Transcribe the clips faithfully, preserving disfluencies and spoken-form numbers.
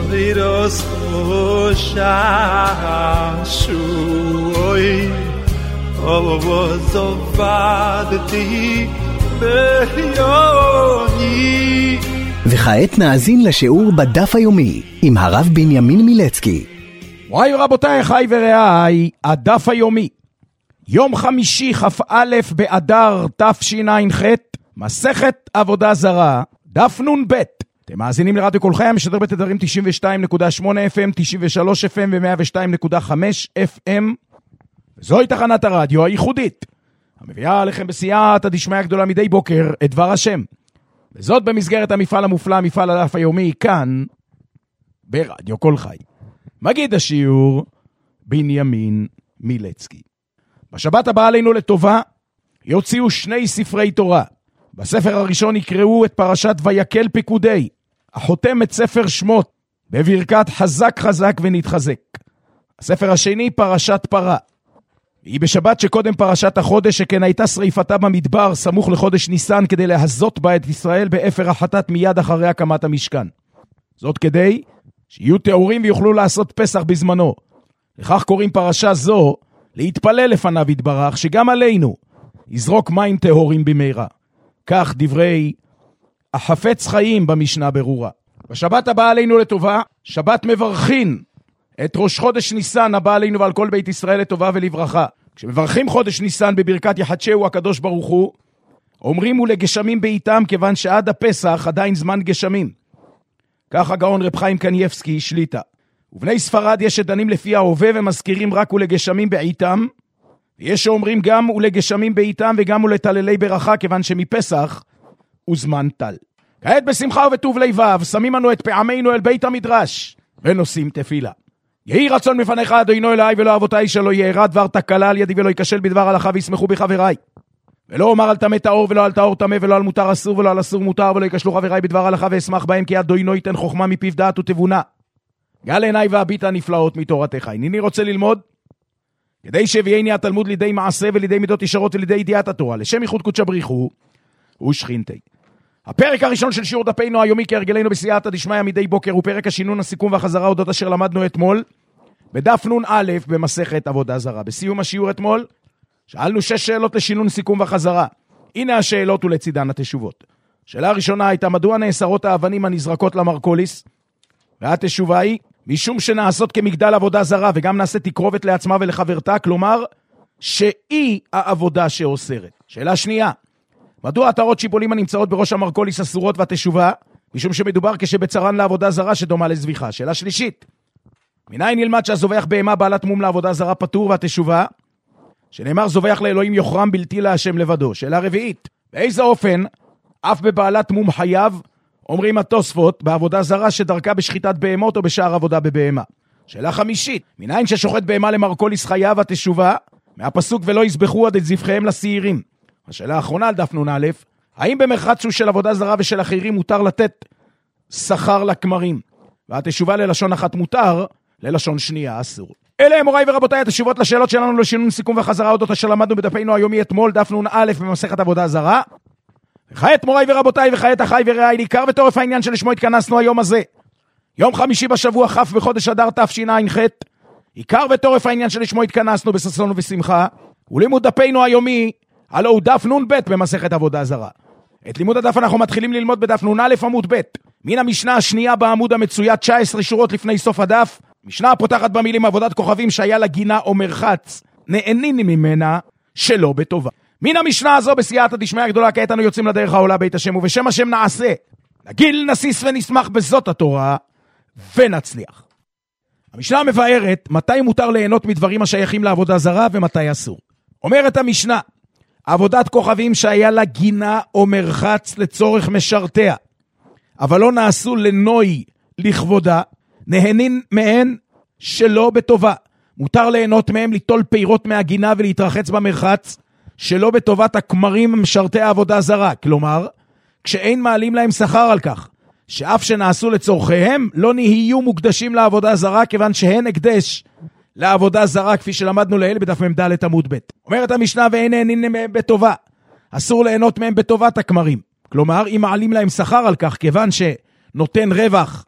לירוסו שעשוי ובזובדתי ביוני. וכעת נאזין לשיעור בדף היומי עם הרב בנימין מילצקי. וואי רבותיי, חי ורעי, הדף היומי. יום חמישי כ"א באדר תשע"ח, מסכת עבודה זרה, דף נ"ב. אתם מאזינים לרדיו כל חי, המשדר בתדרים תשעים ושתיים נקודה שמונה אף אם, תשעים ושלוש אף אם ו-מאה ושתיים נקודה חמש אף אם. זוהי תחנת הרדיו הייחודית, המביאה עליכם בסייעתא דשמיא הגדולה מדי בוקר את דבר השם. וזאת במסגרת המפעל המופלא, מפעל הדף היומי, כאן ברדיו כל חי. מגיד השיעור בנימין מילצקי. בשבת הבאה עלינו לטובה יוציאו שני ספרי תורה. בספר הראשון יקראו את פרשת ויקל פקודי, החותם את ספר שמות בברכת חזק חזק ונתחזק. הספר השני פרשת פרה, היא בשבת שקודם פרשת החודש, שכן הייתה שריפתה במדבר סמוך לחודש ניסן כדי להזות בה את ישראל באפר החטאת מיד אחרי הקמת המשכן. זאת כדי שיהיו תאורים ויוכלו לעשות פסח בזמנו. לכך קוראים פרשה זו להתפלל לפניו יתברך, שגם עלינו יזרוק מים טהורים במהרה. כך דברי החפץ חיים במשנה ברורה. בשבת הבאה עלינו לטובה, שבת מברכין את ראש חודש ניסן הבא עלינו ועל כל בית ישראל לטובה ולברכה. כשמברכים חודש ניסן בברכת יחדשהו הקדוש ברוך הוא, אומרים ולגשמים בעיתם, כיוון שעד הפסח עדיין זמן גשמים. כך הגאון רב חיים קניבסקי שליטה. ובני ספרד יש שדנים לפי ההווה ומזכירים רק ולגשמים בעיתם, ויש שאומרים גם ולגשמים בעיתם וגם ולתללי ברכה, כיוון שמפסח הוא זמן טל. כעת בשמחה ובטוב לבב שמים לנו את פעמינו אל בית המדרש ונושאים תפילה. יהי רצון מפניך אדוני אלוהי ולא אבותיי, שלא יארע דבר תקלה על ידי ולא ייכשל בדבר הלכה וישמחו בחבריי. ולא אומר על טמא טהור ולא על טהור טמא, ולא על מותר אסור ולא על אסור מותר, ולא ייכשלו חבריי בדבר הלכה ואשמח בהם, כי אדוני ייתן חוכמה מפיו דעת ותבונה. גל עיניי והביטה נפלאות מתורתך. הנני רוצה ללמוד כדי שהביאני התלמוד לידי מעשה ולידי מידות ישרות ולידי ידיעת התורה, לשם ייחוד קודשא בריחו ושכינתי. הפרק הראשון של שיעור דפנו היומי כהרגלנו בסייעתא דשמיא מדי בוקר הוא פרק השינון, הסיכום והחזרה אודות אשר למדנו אתמול בדף נ"א במסכת עבודה זרה. בסיום השיעור אתמול שאלנו שש שאלות לשינון, סיכום וחזרה. הנה השאלות ולצידן התשובות. שאלה הראשונה הייתה מדוע נאסרות האבנים הנזרקות למרקוליס, והתשובה היא משום שנעשות כמגדל עבודה זרה, וגם נעשה תקרובת לעצמה ולחברתה, כלומר שהיא העבודה שאוסרת. שאלה שנייה, מדוע עטרות שיבולים הנמצאות בראש המרקוליס אסורות, והתשובה משום שמדובר כשבצרן לעבודה זרה שדומה לזביחה. שאלה שלישית, מניין נלמד שהזובח בהמה בעלת מום לעבודה זרה פטור, והתשובה שנאמר זובח לאלוהים יוחרם בלתי להשם לבדו. שאלה רביעית, באיזה אופן אף בבעלת מום חייב אומרים התוספות בעבודה זרה שדרכה בשחיטת בהמות או בשאר עבודה בבהמה. שאלה חמישית, מניין ששוחט בהמה למרקוליס חייב, התשובה מהפסוק ולא יזבחו עד את זבחיהם לשעירים. השאלה האחרונה על דף נ"א, האם במרחץ של עבודה זרה ושל אחרים מותר לתת שכר לכמרים? והתשובה ללשון אחת מותר, ללשון שנייה אסור. אלה הם מוריי ורבותיי התשובות לשאלות שלנו לשינון, סיכום וחזרה אודות אשר למדנו בדפנו היומי אתמול, דף נ"א במסכת עבודה זרה. וכעת מוריי ורבותיי, וכעת אחי ורעי, ניכר וטורף העניין שלשמו התכנסנו היום הזה, יום חמישי בשבוע כ' בחודש אדר תשע"ח. עיקר וטורף העניין שלשמו התכנסנו בששון ובשמחה, ולימוד דפנו היומי הלא הוא דף נ"ב במסכת עבודה זרה. את לימוד הדף אנחנו מתחילים ללמוד בדף נ"א עמוד ב', מן המשנה השנייה בעמוד המצויה תשע עשרה שורות לפני סוף הדף. משנה הפותחת במילים עבודת כוכבים שהיה לה גינה או מרחץ נהניני ממנה שלא בטובה. מן המשנה הזו בסייעתא דשמיא הגדולה כעת אנו יוצאים לדרך העולה בית השם, ובשם השם נעשה, נגיל נסיס ונשמח בזאת התורה ונצליח. המשנה מבארת מתי מותר ליהנות מדברים השייכים לעבודה זרה ומתי אסור. אומרת המשנה, עבודת כוכבים שהיה לה גינה או מרחץ לצורך משרתיה, אבל לא נעשו לנוי לכבודה, נהנין מהן שלא בטובה. מותר ליהנות מהם, ליטול פירות מהגינה ולהתרחץ במרחץ שלא בטובת הכמרים משרתי העבודה זרה, כלומר כשאין מעלים להם שכר על כך, שאף שנעשו לצורכיהם לא נהיו מוקדשים לעבודה זרה, כיוון שהן הקדש לעבודה זרה, כפי שלמדנו לעיל בדף מ"ד עמוד ב'. אומרת המשנה ואין נהנין מהם בטובה, אסור ליהנות מהם בטובת הכמרים, כלומר אם מעלים להם שכר על כך, כיוון שנותן רווח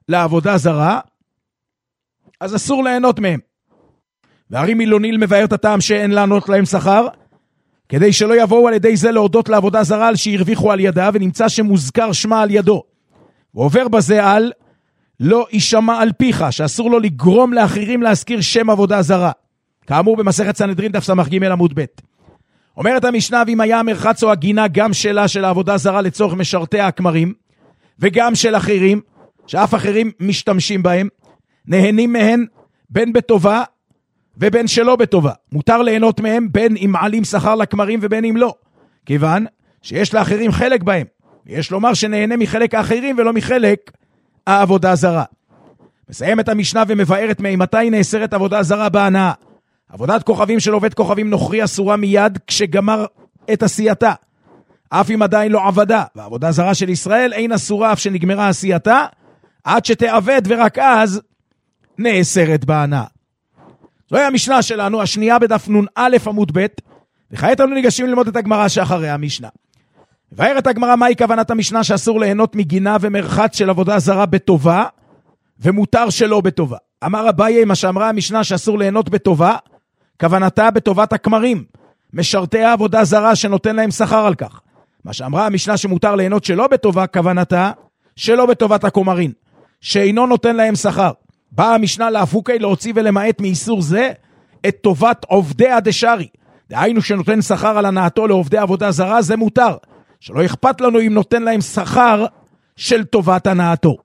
לעבודה זרה, אז אסור ליהנות מהם. והרי מילוניל מבאר את הטעם שאין לענות להם שכר, כדי שלא יבואו על ידי זה להודות לעבודה זרה על שהרוויחו על ידה, ונמצא שמוזכר שמה על ידו. ועובר בזה על לא יישמע על פיך, שאסור לו לגרום לאחרים להזכיר שם עבודה זרה. כאמור במסכת סנהדרין דף ס"ג עמוד ב'. אומרת המשנה, ואם היה המרחץ או הגינה גם שלה של העבודה זרה לצורך משרתי הכמרים, וגם של אחרים, שאף אחרים משתמשים בהם, נהנים מהן בין בטובה ובין שלא בטובה. מותר ליהנות מהם בין אם מעלים שכר לכמרים ובין אם לא, כיוון שיש לאחרים חלק בהם. יש לומר שנהנה מחלק האחרים ולא מחלק העבודה זרה. מסיימת המשנה ומבארת ממתי נאסרת עבודה זרה בהנאה. עבודת כוכבים של עובד כוכבים נוכרי אסורה מיד כשגמר את עשייתה, אף אם עדיין לא עבדה, והעבודה זרה של ישראל אין אסורה אף שנגמרה עשייתה, עד שתעבד ורק אז נאסרת בהנאה. זוהי המשנה שלנו, השנייה בדף נ"א עמוד ב', וכעת אנו ניגשים ללמוד את הגמרא שאחרי המשנה. מבארת הגמרא מהי כוונת המשנה שאסור ליהנות מגינה ומרחץ של עבודה זרה בטובה, ומותר שלא בטובה. אמר אביי, מה שאמרה המשנה שאסור ליהנות בטובה, כוונתה בטובת הכמרים, משרתי העבודה זרה שנותן להם שכר על כך. מה שאמרה המשנה שמותר ליהנות שלא בטובה, כוונתה שלא בטובת הכומרים, שאינו נותן להם שכר. באה המשנה להפוקי להוציא ולמעט מאיסור זה את טובת עובדי הדשרי. דהיינו שנותן שכר על הנעתו לעובדי עבודה זרה, זה מותר. שלא אכפת לנו אם נותן להם שכר של טובת הנעתו.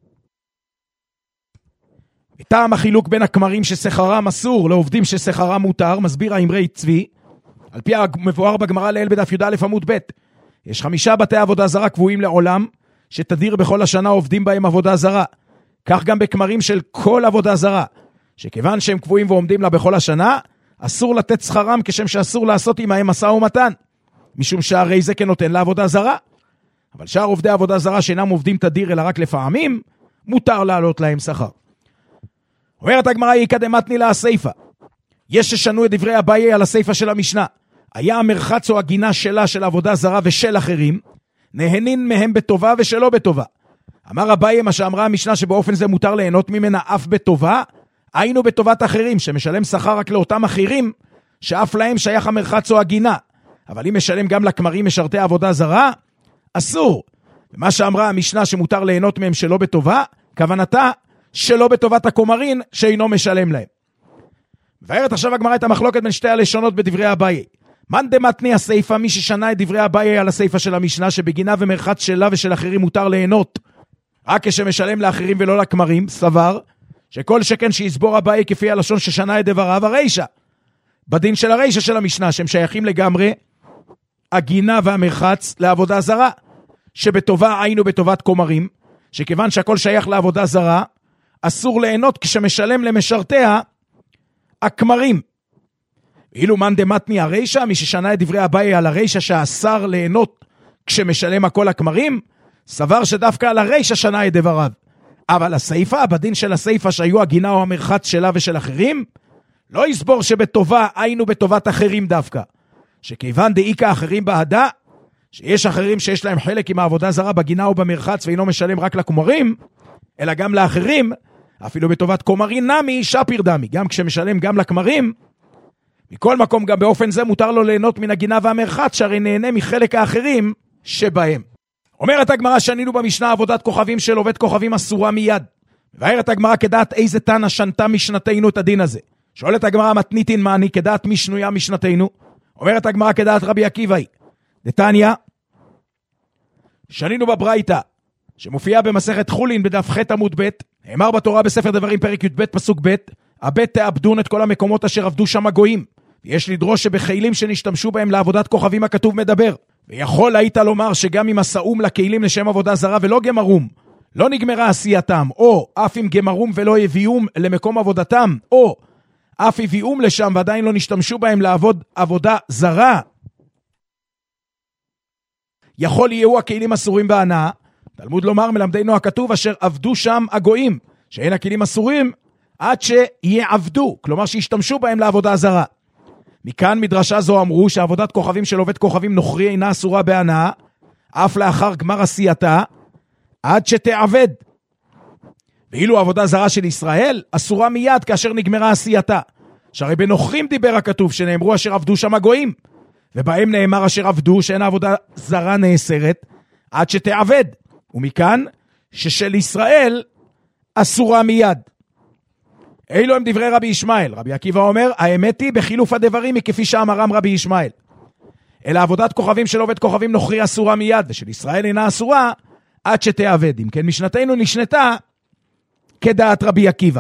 טעם החילוק בין הכמרים ששכרם אסור לעובדים ששכרם מותר, מסביר האמרי צבי, על פי המבואר בגמרא לעיל בדף י"א עמוד ב'. יש חמישה בתי עבודה זרה קבועים לעולם, שתדיר בכל השנה עובדים בהם עבודה זרה. כך גם בכמרים של כל עבודה זרה, שכיוון שהם קבועים ועומדים לה בכל השנה, אסור לתת שכרם כשם שאסור לעשות עמהם משא ומתן, משום שהרי זה כנותן לעבודה זרה. אבל שאר עובדי עבודה זרה שאינם עובדים תדיר אלא רק לפעמים, מותר לעלות להם שכר. אומרת הגמרא, יקדמתני לה הסייפה. יש ששנו את דברי אביי על הסייפה של המשנה. היה המרחץ או הגינה שלה של עבודה זרה ושל אחרים, נהנין מהם בטובה ושלא בטובה. אמר אביי, מה שאמרה המשנה שבאופן זה מותר ליהנות ממנה אף בטובה, היינו בטובת אחרים, שמשלם שכר רק לאותם אחרים, שאף להם שייך המרחץ או הגינה. אבל אם משלם גם לכמרים משרתי עבודה זרה, אסור. ומה שאמרה המשנה שמותר ליהנות מהם שלא בטובה, כוונתה שלא בטובת הכומרים שאינו משלם להם. מבארת עכשיו הגמרא את המחלוקת בין שתי הלשונות בדברי אביי. מן דמתני הסייפה, מי ששנה את דברי אביי על הסייפה של המשנה, שבגינה ומרחץ שלה ושל אחרים מותר ליהנות רק כשמשלם לאחרים ולא לכמרים, סבר שכל שכן שיסבור אביי כפי הלשון ששנה את דבריו הרישה. בדין של הרישה של המשנה, שהם שייכים לגמרי הגינה והמרחץ לעבודה זרה, שבטובה היינו בטובת כומרים, שכיוון שהכל שייך לעבודה זרה, אסור ליהנות כשמשלם למשרתיה הכמרים. ואילו מן דמתני הרישה, מי ששנה את דברי אביי על הרישה שאסר ליהנות כשמשלם הכל הכמרים, סבר שדווקא על הרישה שנה את דבריו. אבל הסייפה, בדין של הסייפה שהיו הגינה או המרחץ שלה ושל אחרים, לא יסבור שבטובה היינו בטובת אחרים דווקא. שכיוון דאיקה אחרים בהדה, שיש אחרים שיש להם חלק עם העבודה זרה בגינה או במרחץ ואינו משלם רק לכומרים, אלא גם לאחרים, אפילו בטובת כומרים נמי שפיר דמי, גם כשמשלם גם לכמרים, מכל מקום גם באופן זה מותר לו ליהנות מן הגינה והמרחץ, שהרי נהנה מחלק האחרים שבהם. אומרת הגמרא, שנינו במשנה עבודת כוכבים של עובד כוכבים אסורה מיד. מבארת הגמרא כדעת איזה תנא שנתה משנתנו את הדין הזה. שואלת הגמרא, מתניתין מעני, כדעת מי שנויה משנתנו? אומרת הגמרא כדעת רבי עקיבא, דתניא, שנינו בברייתא, שמופיעה במסכת חולין בדף ח' עמוד ב', נאמר בתורה בספר דברים פרק י"ב פסוק ב', הבית תאבדון את כל המקומות אשר עבדו שם הגויים, ויש לדרוש שבחילים שנשתמשו בהם לעבודת כוכבים הכתוב מדבר. ויכול היית לומר שגם אם הסאום לכלים לשם עבודה זרה ולא גמרום, לא נגמרה עשייתם, או אף אם גמרום ולא הביאום למקום עבודתם, או אף הביאום לשם ועדיין לא נשתמשו בהם לעבוד עבודה זרה, יכול יהיו הכלים אסורים בהנאה. תלמוד לומר מלמדנו הכתוב אשר עבדו שם הגויים, שאין הכלים אסורים עד שיעבדו, כלומר שישתמשו בהם לעבודה זרה. מכאן מדרשה זו אמרו שעבודת כוכבים של עובד כוכבים נוכרי אינה אסורה בהנאה, אף לאחר גמר עשייתה, עד שתעבד. ואילו עבודה זרה של ישראל אסורה מיד כאשר נגמרה עשייתה. שהרי בנוכרים דיבר הכתוב שנאמרו אשר עבדו שם הגויים, ובהם נאמר אשר עבדו שאין עבודה זרה נאסרת עד שתעבד, ומכאן ששל ישראל אסורה מיד. אילו הם דברי רבי ישמעאל. רבי עקיבא אומר, האמת היא בחילוף הדברים היא כפי שאמרם רבי ישמעאל. אלא עבודת כוכבים של עובד כוכבים נוכרי אסורה מיד, ושל ישראל אינה אסורה עד שתעבד. אם כן משנתנו נשנתה כדעת רבי עקיבא.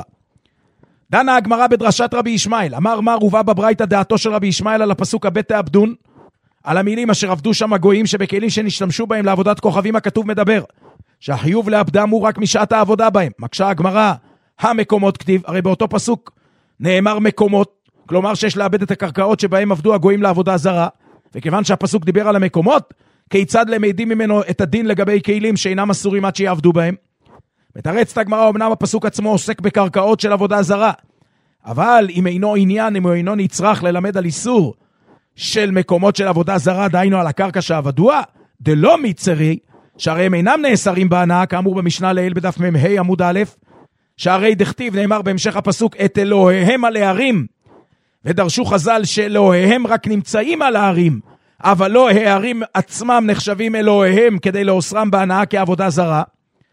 דנה הגמרא בדרשת רבי ישמעאל. אמר מר הובא בברייתא דעתו של רבי ישמעאל על הפסוק הבית תעבדון, על המילים אשר עבדו שם הגויים, שבכלים שנשתמשו בהם לעבודת כוכבים הכתוב מדבר, שהחיוב לעבדם הוא רק משעת העבודה בהם. מקשה הגמרא, המקומות כתיב, הרי באותו פסוק נאמר מקומות, כלומר שיש לאבד את הקרקעות שבהם עבדו הגויים לעבודה זרה, וכיוון שהפסוק דיבר על המקומות, כיצד למדים ממנו את הדין לגבי כלים שאינם אסורים עד שיעבדו בהם? מתרצת הגמרא, אמנם הפסוק עצמו עוסק בקרקעות של עבודה זרה, אבל אם אינו עניין, אם הוא אינו נצרך ללמד על איסור של מקומות של עבודה זרה, דהיינו על הקרקע שעבדוה, דלא מצרי, שהרי הם אינם נאסרים בהנאה, כאמור במשנה לעיל בדף מ"ה עמוד א', שהרי דכתיב נאמר בהמשך הפסוק, את אלוהיהם על הערים, ודרשו חז"ל שאלוהיהם רק נמצאים על הערים, אבל לא הערים עצמם נחשבים אלוהיהם כדי לאוסרם בהנאה כעבודה זרה,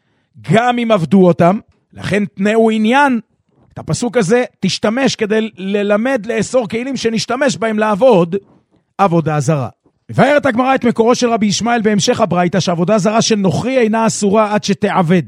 גם אם עבדו אותם. לכן תנאו עניין, את הפסוק הזה תשתמש כדי ללמד לאסור כלים שנשתמש בהם לעבוד עבודה זרה. מבארת הגמרא את מקורו של רבי ישמעאל בהמשך הברייתא, שעבודה זרה של נוכרי אינה אסורה עד שתעבד,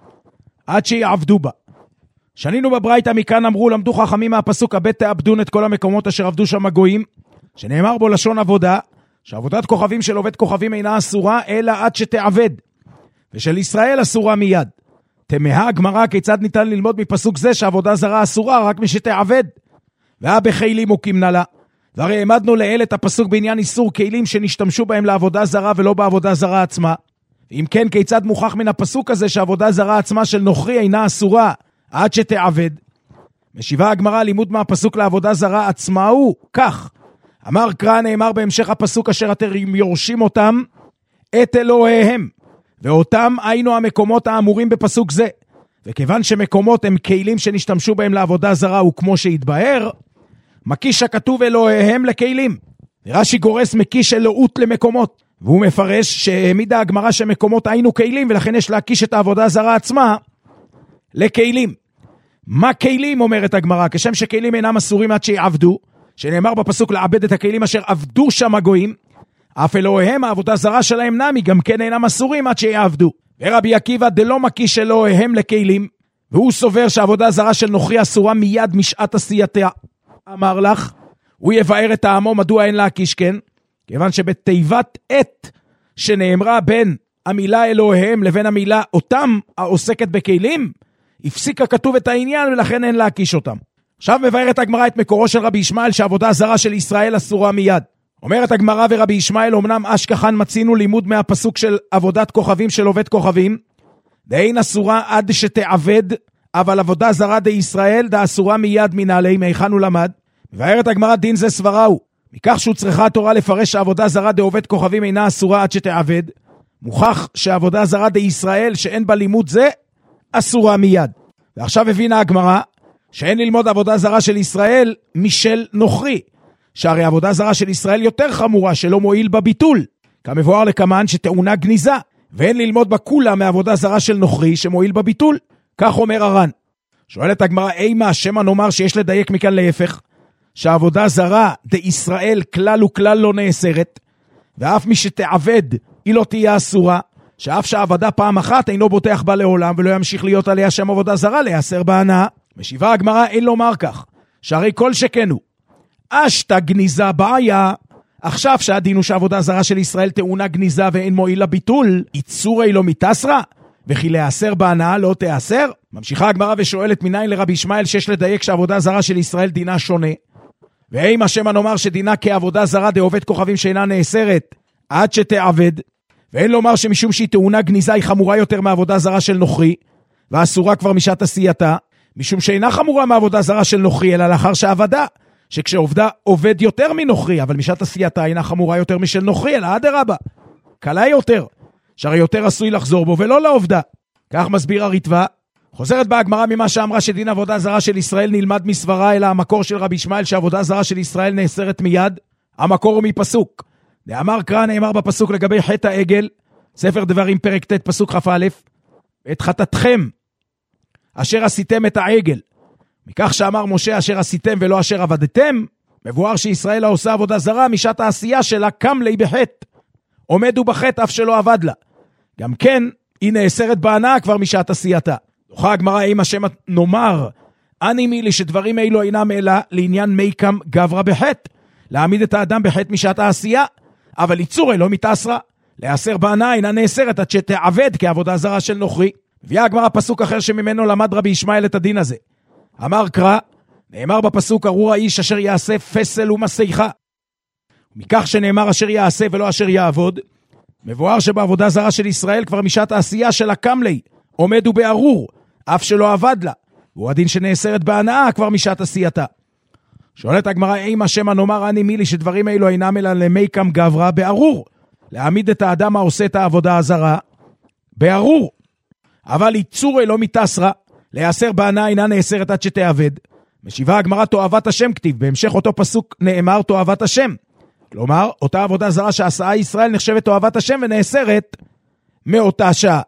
עד שיעבדו בה. שנינו בברייתא, מכאן אמרו למדו חכמים מהפסוק הבית תעבדון את כל המקומות אשר עבדו שם הגויים, שנאמר בו לשון עבודה, שעבודת כוכבים של עובד כוכבים אינה אסורה אלא עד שתעבד, ושל ישראל אסורה מיד. תמהה הגמרא כיצד ניתן ללמוד מפסוק זה שעבודה זרה אסורה רק משתעבד, והיה בכלים מוקים נלה. והרי העמדנו לעיל את הפסוק בעניין איסור כלים שנשתמשו בהם לעבודה זרה ולא בעבודה זרה עצמה. אם כן, כיצד מוכח מן הפסוק הזה שעבודה זרה עצמה של נוכרי אינה אסורה עד שתעבד? משיבה הגמרא, לימוד מהפסוק לעבודה זרה עצמה הוא כך. אמר קרא, נאמר בהמשך הפסוק אשר אתם יורשים אותם את אלוהיהם, ואותם היינו המקומות האמורים בפסוק זה. וכיוון שמקומות הם כלים שנשתמשו בהם לעבודה זרה, וכמו שהתבהר, מקיש הכתוב אלוהיהם לכלים. רש"י גורס מקיש אלוהות למקומות, והוא מפרש שהעמידה הגמרא שמקומות היינו כלים, ולכן יש להקיש את העבודה הזרה עצמה לכלים. מה כלים, אומרת הגמרא? כשם שכלים אינם אסורים עד שיעבדו, שנאמר בפסוק לעבד את הכלים אשר עבדו שם הגויים, אף אלוהיהם העבודה זרה שלהם נמי, גם כן אינם אסורים עד שיעבדו. ורבי עקיבא דלא מקיש אלוהיהם לכלים, והוא סובר שהעבודה זרה של נוכרי אסורה מיד משעת עשייתה. אמר לך, הוא יבאר את העמו מדוע אין להקיש כן, כיוון שבתיבת עת שנאמרה בין המילה אלוהיהם לבין המילה אותם העוסקת בכלים, הפסיק הכתוב את העניין ולכן אין להקיש אותם. עכשיו מבארת הגמרא את מקורו של רבי ישמעאל שהעבודה זרה של ישראל אסורה מיד. אומרת הגמרא, ורבי ישמעאל אמנם אשכחן מצינו לימוד מהפסוק של עבודת כוכבים של עובד כוכבים, דאין אסורה עד שתעבד, אבל עבודה זרה די ישראל דה אסורה מיד מנעלי, מהיכן הוא למד. מבארת הגמרא, דין זה סבראו, מכך שהוא צריכה התורה לפרש שעבודה זרה די עובד כוכבים אינה אסורה עד שתעבד, מוכח שעבודה זרה די ישראל שאין בה לימוד זה אסורה מיד. ועכשיו הבינה הגמרא שאין ללמוד עבודה זרה של ישראל משל נוכרי, שהרי עבודה זרה של ישראל יותר חמורה שלא מועיל בביטול, כמבואר לכמן שטעונה גניזה, ואין ללמוד בה כולה מעבודה זרה של נוכרי שמועיל בביטול. כך אומר הר"ן. שואלת הגמרא, אימה שמא נאמר שיש לדייק מכאן להפך, שהעבודה זרה דישראל כלל וכלל לא נאסרת, ואף מי שתעבד היא לא תהיה אסורה, שאף שעבדה פעם אחת אינו בוטח בה לעולם ולא ימשיך להיות עליה שם עבודה זרה להיאסר בהנאה. משיבה הגמרא, אין לומר כך, שהרי כל שכנו אשתה גניזה בעיה, עכשיו שהדין הוא שעבודה זרה של ישראל טעונה גניזה ואין מועיל לביטול, איצורי לא מתאסרה, וכי להיאסר בהנאה לא תיאסר? ממשיכה הגמרא ושואלת מניין לרבי ישמעאל שיש לדייק שעבודה זרה של ישראל דינה שונה, ואם השמה נאמר שדינה כעבודה זרה דעובד כוכבים שאינה נאסרת עד שתעבד, ואין לומר שמשום שהיא טעונה גניזה היא חמורה יותר מעבודה זרה של נוכרי, ואסורה כבר משעת עשייתה, משום שאינה חמורה מעבודה זרה של נוכרי, אלא לאחר שעבדה, שכשעובדה עובד יותר מנוכרי, אבל משעת עשייתה אינה חמורה יותר משל נוכרי, אלא אדרבה, קלה יותר, שהרי יותר עשוי לחזור בו ולא לעובדה. כך מסביר הריטב"א, חוזרת בה הגמרא ממה שאמרה שדין עבודה זרה של ישראל נלמד מסברה, אלא המקור של רבי ישמעאל שעבודה זרה של ישראל נאסרת מיד. המקור הוא מפסוק. דאמר קרא, נאמר בפסוק לגבי חטא העגל, ספר דברים פרק ט' פסוק כ"א, את חטאתכם אשר עשיתם את העגל, מכך שאמר משה אשר עשיתם ולא אשר עבדתם, מבואר שישראל העושה עבודה זרה משעת העשייה שלה קם לי בחטא, עומדו בחטא אף שלא עבד לה. גם כן היא נאסרת בהנאה כבר משעת עשייתה. דוחה הגמרא, אם השם נאמר אני מילי שדברים אלו אינם אלא לעניין מיקם גברה בחטא, להעמיד את האדם בחטא משעת העשייה, אבל יצורי לא מתאסרה, להיאסר בהנאה אינה נאסרת עד שתעבד כעבודה זרה של נוכרי. הביאה הגמרא פסוק אחר שממנו למד רבי ישמעאל את הדין הזה. אמר קרא, נאמר בפסוק ארור האיש אשר יעשה פסל ומסכה, מכך שנאמר אשר יעשה ולא אשר יעבוד, מבואר שבעבודה זרה של ישראל כבר משעת העשייה שלה קם לי, עומד ובארור, אף שלא עבד לה, והוא הדין שנאסרת בהנאה כבר משעת עשייתה. שואלת הגמרא, אם השם הנאמר אני מילי שדברים אלו אינם אלא למיקם גברה בארור, להעמיד את האדם העושה את העבודה הזרה בארור, אבל יצורי לא מתאסרה, להיאסר בהנאה אינה נאסרת עד שתעבד. משיבה הגמרא תועבת השם כתיב, בהמשך אותו פסוק נאמר תועבת השם, כלומר אותה עבודה זרה שעשה ישראל נחשבת תועבת השם ונאסרת מאותה שעה.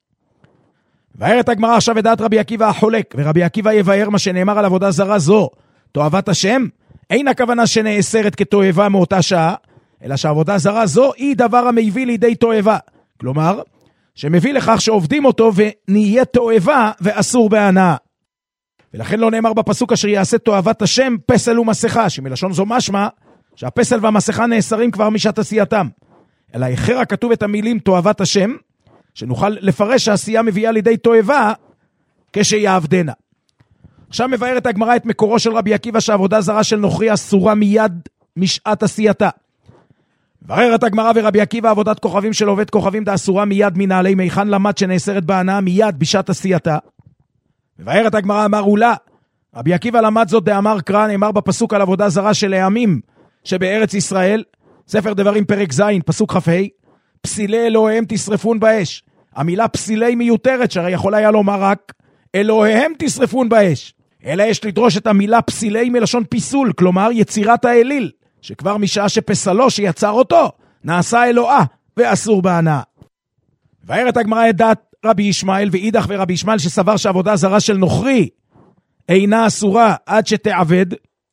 והערת הגמרא עכשיו את דעת רבי עקיבא החולק, ורבי עקיבא יבאר מה שנאמר על עבודה זרה זו תועבת השם, אין הכוונה שנאסרת כתועבה מאותה שעה, אלא שעבודה זרה זו היא דבר המביא לידי תועבה, כלומר שמביא לכך שעובדים אותו ונהיה תועבה ואסור בהנאה. ולכן לא נאמר בפסוק אשר יעשה תועבת השם פסל ומסכה, שמלשון זו משמע שהפסל והמסכה נאסרים כבר משעת עשייתם, אלא אחר הכתוב את המילים תועבת השם, שנוכל לפרש שהעשייה מביאה לידי תועבה כשיעבדנה. עכשיו מבארת הגמרא את מקורו של רבי עקיבא שעבודה זרה של נוכרי אסורה מיד משעת עשייתה. מבארת הגמרא ורבי עקיבא עבודת כוכבים של עובד כוכבים דה אסורה מיד מנעלי מיכן למד שנאסרת בהנאה מיד בשעת עשייתה. מבארת הגמרא אמר אולה, רבי עקיבא למד זאת דאמר קרא, נאמר בפסוק על עבודה זרה של העמים שבארץ ישראל, ספר דברים פרק ז' פסוק כ"ה, פסילי אלוהיהם תשרפון באש. המילה פסילי מיותרת, שהרי יכול היה לומר רק אלוהיהם תשרפון באש, אלא יש לדרוש את המילה פסילי מלשון פיסול, כלומר יצירת האליל, שכבר משעה שפסלו שיצר אותו נעשה אלוהה ואסור בהנאה. והערת הגמרא את דעת רבי ישמעאל ואידך ורבי ישמעאל שסבר שעבודה זרה של נוכרי אינה אסורה עד שתעבד,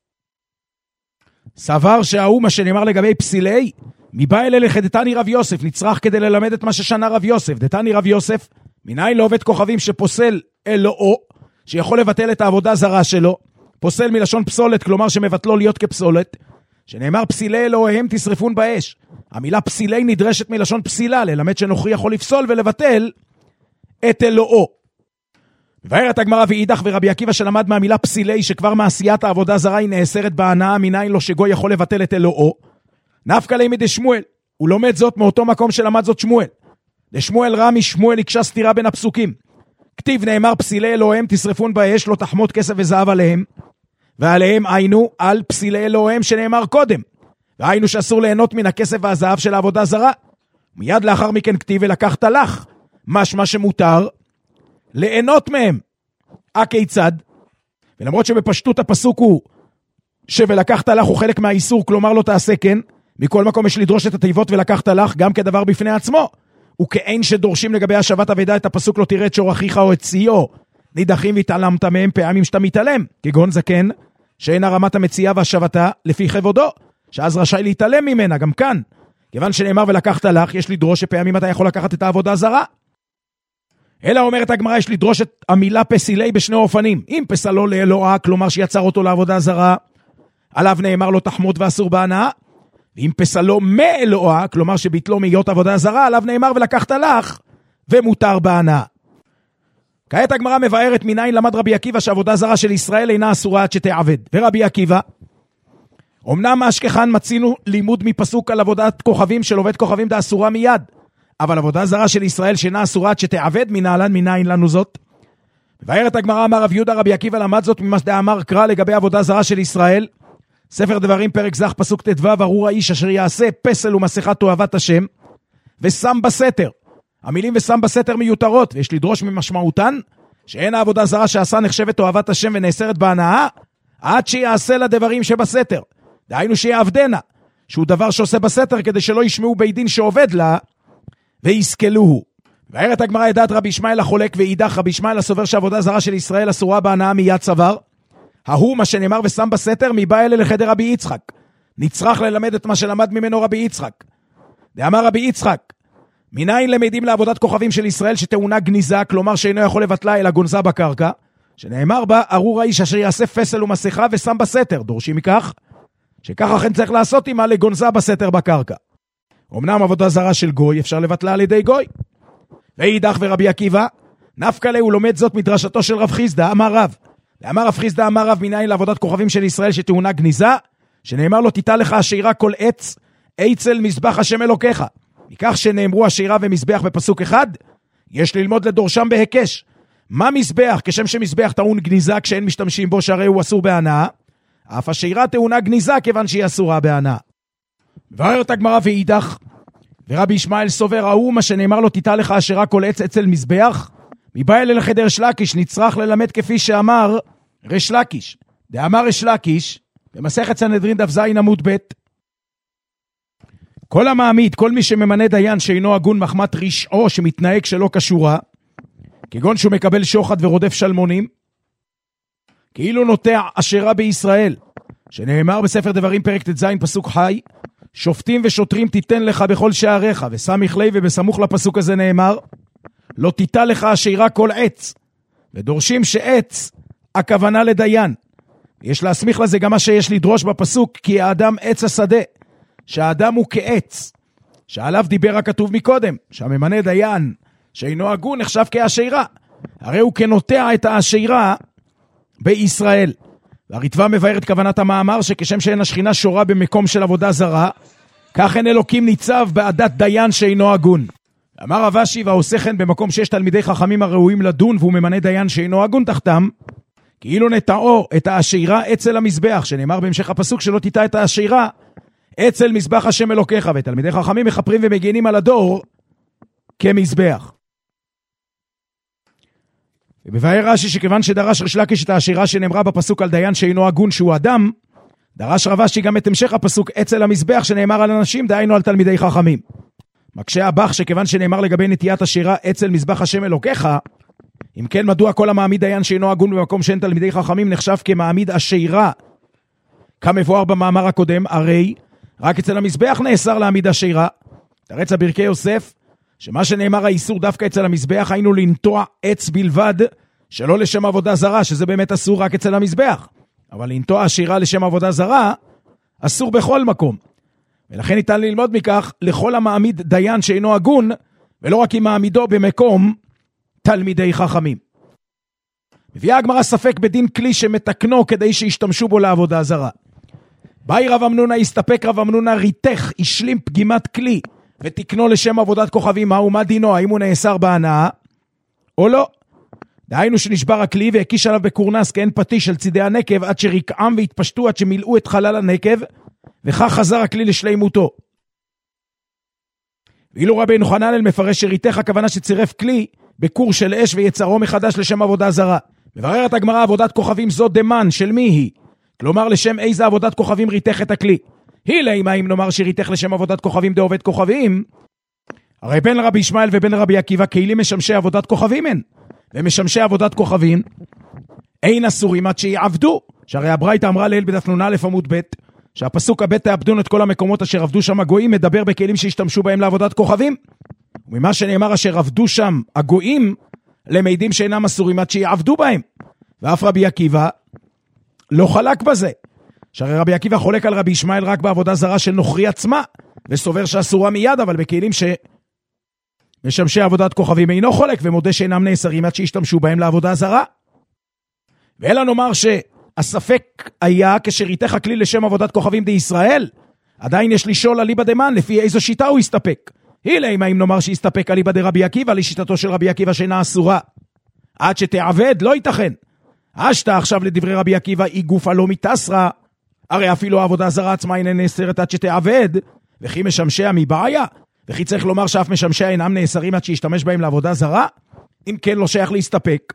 סבר שההוא מה שנאמר לגבי פסילי מבא אלה לחדתני רב יוסף, נצרך כדי ללמד את מה ששנה רב יוסף. דתני רב יוסף, מנין לא עובד כוכבים שפוסל אלוהו, שיכול לבטל את העבודה זרה שלו, פוסל מלשון פסולת, כלומר שמבטלו להיות כפסולת, שנאמר פסילי אלוהיהם תשרפון באש. המילה פסילי נדרשת מלשון פסילה, ללמד שנוכרי יכול לפסול ולבטל את אלוהו. ובארת הגמרא ואידך ורבי עקיבא שלמד מהמילה פסילי, שכבר מעשיית העבודה זרה היא נאסרת בהנאה, מנין לו שגוי יכול לבטל את אלוהו, נפקא ליה מדשמואל. הוא לומד זאת מאותו מקום שלמד זאת שמואל. דשמואל רמי שמואל הקשה סתירה בין הפסוקים. כתיב נאמר פסילי אלוהיהם תשרפון באש, לא תחמוד כסף וזהב עליהם, ועליהם היינו על פסילי אלוהיהם שנאמר קודם, והיינו שאסור ליהנות מן הכסף והזהב של העבודה זרה. מיד לאחר מכן כתיב ולקחת לך, משמע שמותר ליהנות מהם. הכיצד? ולמרות שבפשטות הפסוק הוא שוולקחת לך הוא חלק מהאיסור, כלומר לא תעשה כן, מכל מקום יש לדרוש את התיבות ולקחת לך גם כדבר בפני עצמו, וכאין שדורשים לגבי השבת אבדה את הפסוק לא תראה את שור אחיך או את ציו נידחים והתעלמת מהם פעמים שאתה מתעלם, כגון זקן שאין הרמת המציאה והשבתה לפי כבודו, שאז רשאי להתעלם ממנה. גם כאן כיוון שנאמר ולקחת לך, יש לדרוש שפעמים אתה יכול לקחת את העבודה זרה. אלא אומרת הגמרא, יש לדרוש את המילה פסילי בשני אופנים. אם פסלו לאלוהה, כלומר שיצר אותו לעבודה זרה, עליו נאמר לו תחמוד ואסור בהנאה. ואם פסלו מאלוהה, כלומר שביטלו מהיות עבודה זרה, עליו נאמר ולקחת לך ומותר בהנאה. כעת הגמרא מבארת מניין למד רבי עקיבא שעבודה זרה של ישראל אינה אסורה עד שתעבד. ורבי עקיבא, אמנם מאשכחן מצינו לימוד מפסוק על עבודת כוכבים של עובד כוכבים דה אסורה מיד, אבל עבודה זרה של ישראל שאינה אסורה עד שתעבד, מנהלן מניין לנו זאת. מבארת הגמרא אמר רב יהודה רבי עקיבא למד זאת ממה שאמר קרא לגבי עבודה זרה של ישראל, ספר דברים פרק זך פסוק ט"ו, ארור האיש אשר יעשה פסל ומסכת תועבת השם ושם בסתר. המילים ושם בסתר מיותרות, ויש לדרוש ממשמעותן שאין העבודה זרה שעשה נחשבת אוהבת השם ונאסרת בהנאה, עד שיעשה לה דברים שבסתר. דהיינו שיעבדנה, שהוא דבר שעושה בסתר כדי שלא ישמעו בית דין שעובד לה, ויסכלוהו. והערת הגמרא את דעת רבי ישמעאל החולק, ואידך רבי ישמעאל הסובר שעבודה זרה של ישראל אסורה בהנאה מיד סבר. ההוא מה שנאמר ושם בסתר מבא אלה לחדר רבי יצחק. נצרך ללמד את מה שלמד ממנו רבי יצחק. דאמר רבי יצחק, מניין למדים לעבודת כוכבים של ישראל שטעונה גניזה, כלומר שאינו יכול לבטלה אלא גונזה בקרקע, שנאמר בה, ארור האיש אשר יעשה פסל ומסכה ושם בסתר. דורשים מכך, שכך אכן צריך לעשות עמה לגונזה בסתר בקרקע. אמנם עבודה זרה של גוי אפשר לבטלה על ידי גוי. ואידך ורבי עקיבא, נפקא ליה הוא לומד זאת מדרשתו של רב חיסדא, אמר רב. אמר רב חיסדא אמר רב, מניין לעבודת כוכבים של ישראל שטעונה גניזה, שנאמר לו תיטע לך השירה כל עץ, אצל מזבח השם אלוקיך. מכך שנאמרו השירה ומזבח בפסוק אחד, יש ללמוד לדורשם בהיקש. מה מזבח? כשם שמזבח טעון גניזה כשאין משתמשים בו שהרי הוא אסור בהנאה, אף השירה טעונה גניזה כיוון שהיא אסורה בהנאה. ואומרת הגמרא ואידך, ורבי ישמעאל סובר, ההוא מה שנאמר לו תיטע לך השירה כל עץ אצל מזבח, מבא אלה לחדר ריש לקיש, נצרך ללמד כפי שאמר ריש לקיש. דאמר ריש לקיש, במסכת סנהדרין דף ז עמוד ב', כל המעמיד, כל מי שממנה דיין שאינו הגון מחמת רשעו שמתנהג שלא כשורה, כגון שהוא מקבל שוחד ורודף שלמונים, כאילו נוטע אשרה בישראל, שנאמר בספר דברים פרק ט"ז פסוק חי, שופטים ושוטרים תיתן לך בכל שעריך, וסמיך ליה, ובסמוך לפסוק הזה נאמר, לא תיטע לך אשרה כל עץ, ודורשים שעץ הכוונה לדיין. יש להסמיך לזה גם מה שיש לדרוש בפסוק, כי האדם עץ השדה, שהאדם הוא כעץ, שעליו דיבר הכתוב מקודם, שהממנה דיין שאינו הגון נחשב כאשרה, הרי הוא כנוטע את האשרה בישראל. והריטב"א מבאר את כוונת המאמר, שכשם שאין השכינה שורה במקום של עבודה זרה, כך אין אלוקים ניצב בעדת דיין שאינו הגון. אמר רב אשי, והעושה כן במקום שיש תלמידי חכמים הראויים לדון, והוא ממנה דיין שאינו הגון תחתם, כאילו נטעו את האשרה אצל המזבח, שנאמר בהמשך הפסוק שלא תיטע את האשרה אצל מזבח השם אלוקיך, ותלמידי חכמים מחפרים ומגינים על הדור כמזבח. ובבאר רש"י שכיוון שדרש ריש לקיש את האשרה שנאמרה בפסוק על דיין שאינו הגון שהוא אדם, דרש רב אשי גם את המשך הפסוק אצל המזבח שנאמר על אנשים, דהיינו על תלמידי חכמים. מקשה הבח שכיוון שנאמר לגבי נטיית אשרה אצל מזבח השם אלוקיך, אם כן מדוע כל המעמיד דיין שאינו הגון במקום שאין תלמידי חכמים נחשב כמעמיד אשרה, כמבואר במאמר הקודם? הרי רק אצל המזבח נאסר להעמיד אשרה. תרץ הברכי יוסף שמה שנאמר האיסור דווקא אצל המזבח היינו לנטוע עץ בלבד שלא לשם עבודה זרה, שזה באמת אסור רק אצל המזבח, אבל לנטוע אשרה לשם עבודה זרה אסור בכל מקום. ולכן ניתן ללמוד מכך לכל המעמיד דיין שאינו הגון, ולא רק אם מעמידו במקום תלמידי חכמים. מביאה הגמרא ספק בדין כלי שמתקנו כדי שישתמשו בו לעבודה זרה. באי רב אמנונה, הסתפק רב אמנונה ריתך, השלים פגימת כלי ותקנו לשם עבודת כוכבים, מהו מה דינו? האם הוא נאסר בהנאה או לא? דהיינו שנשבר הכלי והקיש עליו בקורנס כאין פטיש על צידי הנקב, עד שריקעם והתפשטו עד שמילאו את חלל הנקב, וכך חזר הכלי לשלימותו. ואילו רבי יוחנן מפרש שריתך הכוונה שצירף כלי בקור של אש ויצרו מחדש לשם עבודה זרה. מבררת הגמרא, עבודת כוכבים זו דמן, של מי היא? כלומר לשם איזה עבודת כוכבים ריתך את הכלי? היא לימה אם נאמר שריתך לשם עבודת כוכבים דעובד כוכבים, הרי בין רבי ישמעאל ובין רבי עקיבא כלים משמשי עבודת כוכבים אין, ומשמשי עבודת כוכבים אין אסורים עד שיעבדו, שהרי הברייתא אמרה ליל בדף נ"א עמוד ב', שהפסוק הבא תעבדון את כל המקומות אשר עבדו שם הגויים מדבר בכלים שהשתמשו בהם לעבודת כוכבים, וממה שנאמר אשר עבדו שם הגויים למעידים שאינם אסורים עד שיעבדו בהם. ואף רבי עקיבא לא חלק בזה, שהרי רבי עקיבא חולק על רבי ישמעאל רק בעבודה זרה של נוכרי עצמה, וסובר שאסורה מיד, אבל בכלים שמשמשי עבודת כוכבים אינו חולק, ומודה שאינם נאסרים עד שישתמשו בהם לעבודה זרה. ואלא נאמר שהספק היה כשריתך הכלי לשם עבודת כוכבים די ישראל, עדיין יש לשאול אליבא דמן לפי איזו שיטה הוא יסתפק. היא לימה אם נאמר שיסתפק אליבא דרבי עקיבא לשיטתו של רבי עקיבא שאינה אסורה עד שתעבד, לא ייתכן. אשתה עכשיו לדברי רבי עקיבא היא גופה לא מתאסרה, הרי אפילו העבודה זרה עצמה אינה נאסרת עד שתעבד, וכי משמשיה מבעיה, וכי צריך לומר שאף משמשיה אינם נאסרים עד שישתמש בהם לעבודה זרה? אם כן לא שייך להסתפק,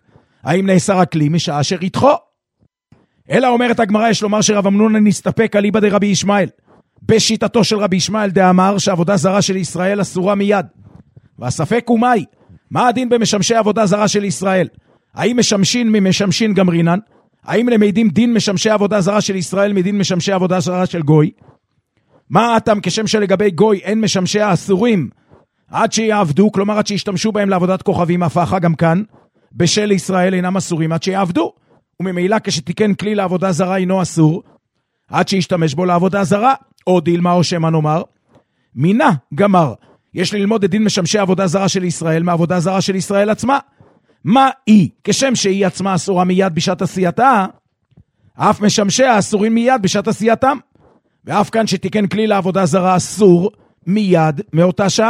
האם נאסר הכלי משעה שריתחו? אלא אומרת הגמרא, יש לומר שרב אמנונה נסתפק אליבא דרבי ישמעאל, בשיטתו של רבי ישמעאל דאמר שעבודה זרה של ישראל אסורה מיד. והספק הוא מהי? מה הדין במשמשי עבודה זרה של ישראל? האם משמשין ממשמשין גמרינן? האם למדים דין משמשי עבודה זרה של ישראל מדין משמשי עבודה זרה של גוי? מה אתם כשם שלגבי גוי אין משמשי האסורים עד שיעבדו, כלומר עד שישתמשו בהם לעבודת כוכבים, הפכה גם כאן בשל ישראל אינם אסורים עד שיעבדו, וממילא כשתיקן כלי לעבודה זרה אינו אסור עד שישתמש בו לעבודה זרה. או דילמה או שמה נאמר מינה גמר, יש ללמוד את דין משמשי עבודה זרה של ישראל מעבודה זרה של ישראל עצמה. מה היא? כשם שהיא עצמה אסורה מיד בשעת עשייתה, אף משמשיה אסורים מיד בשעת עשייתם, ואף כאן שתיקן כלי לעבודה זרה אסור מיד מאותה שעה.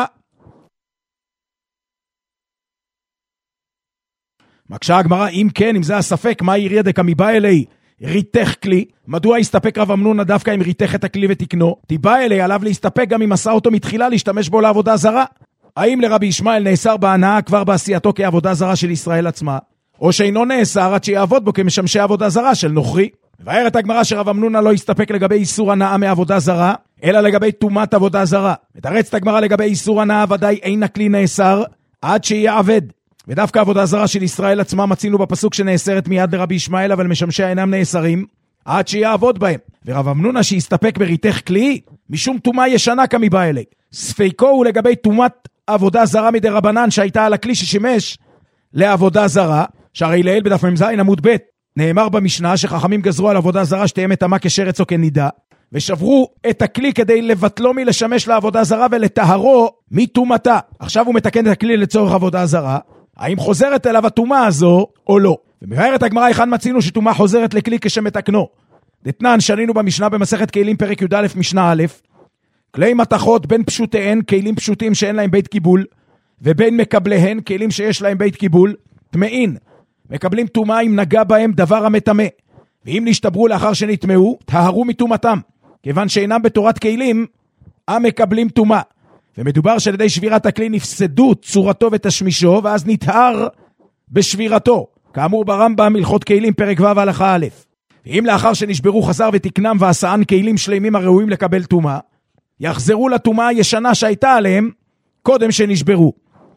מקשה הגמרא, אם כן, אם זה הספק, מה יריה דקא מבא אלי ריתך כלי? מדוע הסתפק רב אמנונה דווקא אם ריתך את הכלי ותקנו? תיבא אלי עליו להסתפק גם אם עשה אותו מתחילה להשתמש בו לעבודה זרה. האם לרבי ישמעאל נאסר בהנאה כבר בעשייתו כעבודה זרה של ישראל עצמה, או שאינו נאסר עד שיעבוד בו כמשמשי עבודה זרה של נוכרי? מבארת הגמרא שרב אמנונה לא הסתפק לגבי איסור הנאה מעבודה זרה, אלא לגבי תומת עבודה זרה. מתרצת הגמרא לגבי איסור הנאה ודאי אין הכלי נאסר עד שיעבד. ודווקא עבודה זרה של ישראל עצמה מצינו בפסוק שנאסרת מיד לרבי ישמעאל, אבל משמשיה אינם נאסרים עד שיעבוד בהם. ורב אמנונה שהסתפק בריתך כלי משום תומה ישנה כמיבא אלי. ספיקו הוא לגבי תומת עבודה זרה מדי רבנן שהייתה על הכלי ששימש לעבודה זרה, שהרי לעיל בדף מ"ז עמוד ב' נאמר במשנה שחכמים גזרו על עבודה זרה שתהיה מטמאה כשרץ או כנידה, ושברו את הכלי כדי לבטלו מלשמש לעבודה זרה ולטהרו מתומתה. עכשיו הוא מתקן את הכלי לצורך עבודה זרה, האם חוזרת אליו התומה הזו או לא? ומבארת הגמרא היכן מצינו שתומה חוזרת לכלי כשמתקנו. דתנן שנינו במשנה במסכת כלים פרק י"א משנה א', כלי מתכות בין פשוטיהן, כלים פשוטים שאין להם בית קיבול, ובין מקבליהן, כלים שיש להם בית קיבול, טמאין, מקבלים תומה אם נגע בהם דבר המטמא, ואם נשתברו לאחר שנטמאו, טהרו מתומתם, כיוון שאינם בתורת כלים, המקבלים תומה. ומדובר שעל ידי שבירת הכלי נפסדו צורתו ותשמישו, ואז נטהר בשבירתו, כאמור ברמב"ם הלכות כלים פרק ו' הלכה א'. ואם לאחר שנשברו חזר ותקנם ועשאן כלים שלמים הראויים לקבל תומה, יחזרו לתומה הישנה שהייתה עליהם קודם שנשברו.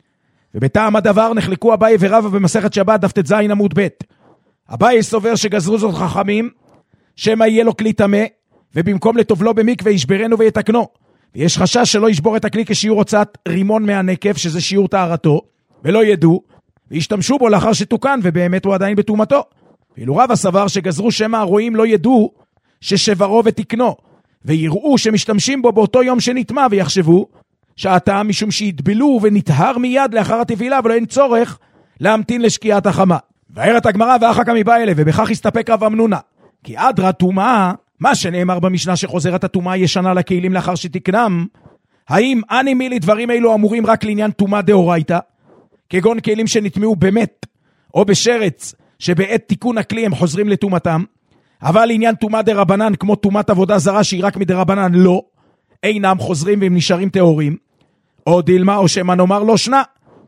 ובטעם הדבר נחלקו אביי ורבא במסכת שבת דף ט"ז עמוד ב'. אביי סובר שגזרו זאת חכמים שמא יהיה לו כלי טמא, ובמקום לטובלו במקווה ישברנו ויתקנו, ויש חשש שלא ישבור את הכלי כשיעור הוצאת רימון מהנקב, שזה שיעור טהרתו, ולא ידעו וישתמשו בו לאחר שתוקן ובאמת הוא עדיין בתומתו. ואילו רבא סבר שגזרו שמא הרועים לא ידעו ששברו ותקנו, ויראו שמשתמשים בו באותו יום שנטמא, ויחשבו שהטעם משום שיתבלו ונטהר מיד לאחר הטבילה, ולא אין צורך להמתין לשקיעת החמה. וארת הגמרא ואחר כמיבא אלי, ובכך הסתפק רב אמנונה, כי אדרא טומאה, מה שנאמר במשנה שחוזרת התומה ישנה לכלים לאחר שתקנם, האם אני מילי דברים אלו אמורים רק לעניין תומה דאורייתא, כגון כלים שנטמאו באמת או בשרץ שבעת תיקון הכלי הם חוזרים לתומתם, אבל לעניין תומה דרבנן כמו תומת עבודה זרה שהיא רק מדרבנן לא, אינם חוזרים והם נשארים טהורים. או דילמה או שמה נאמר לא שנה,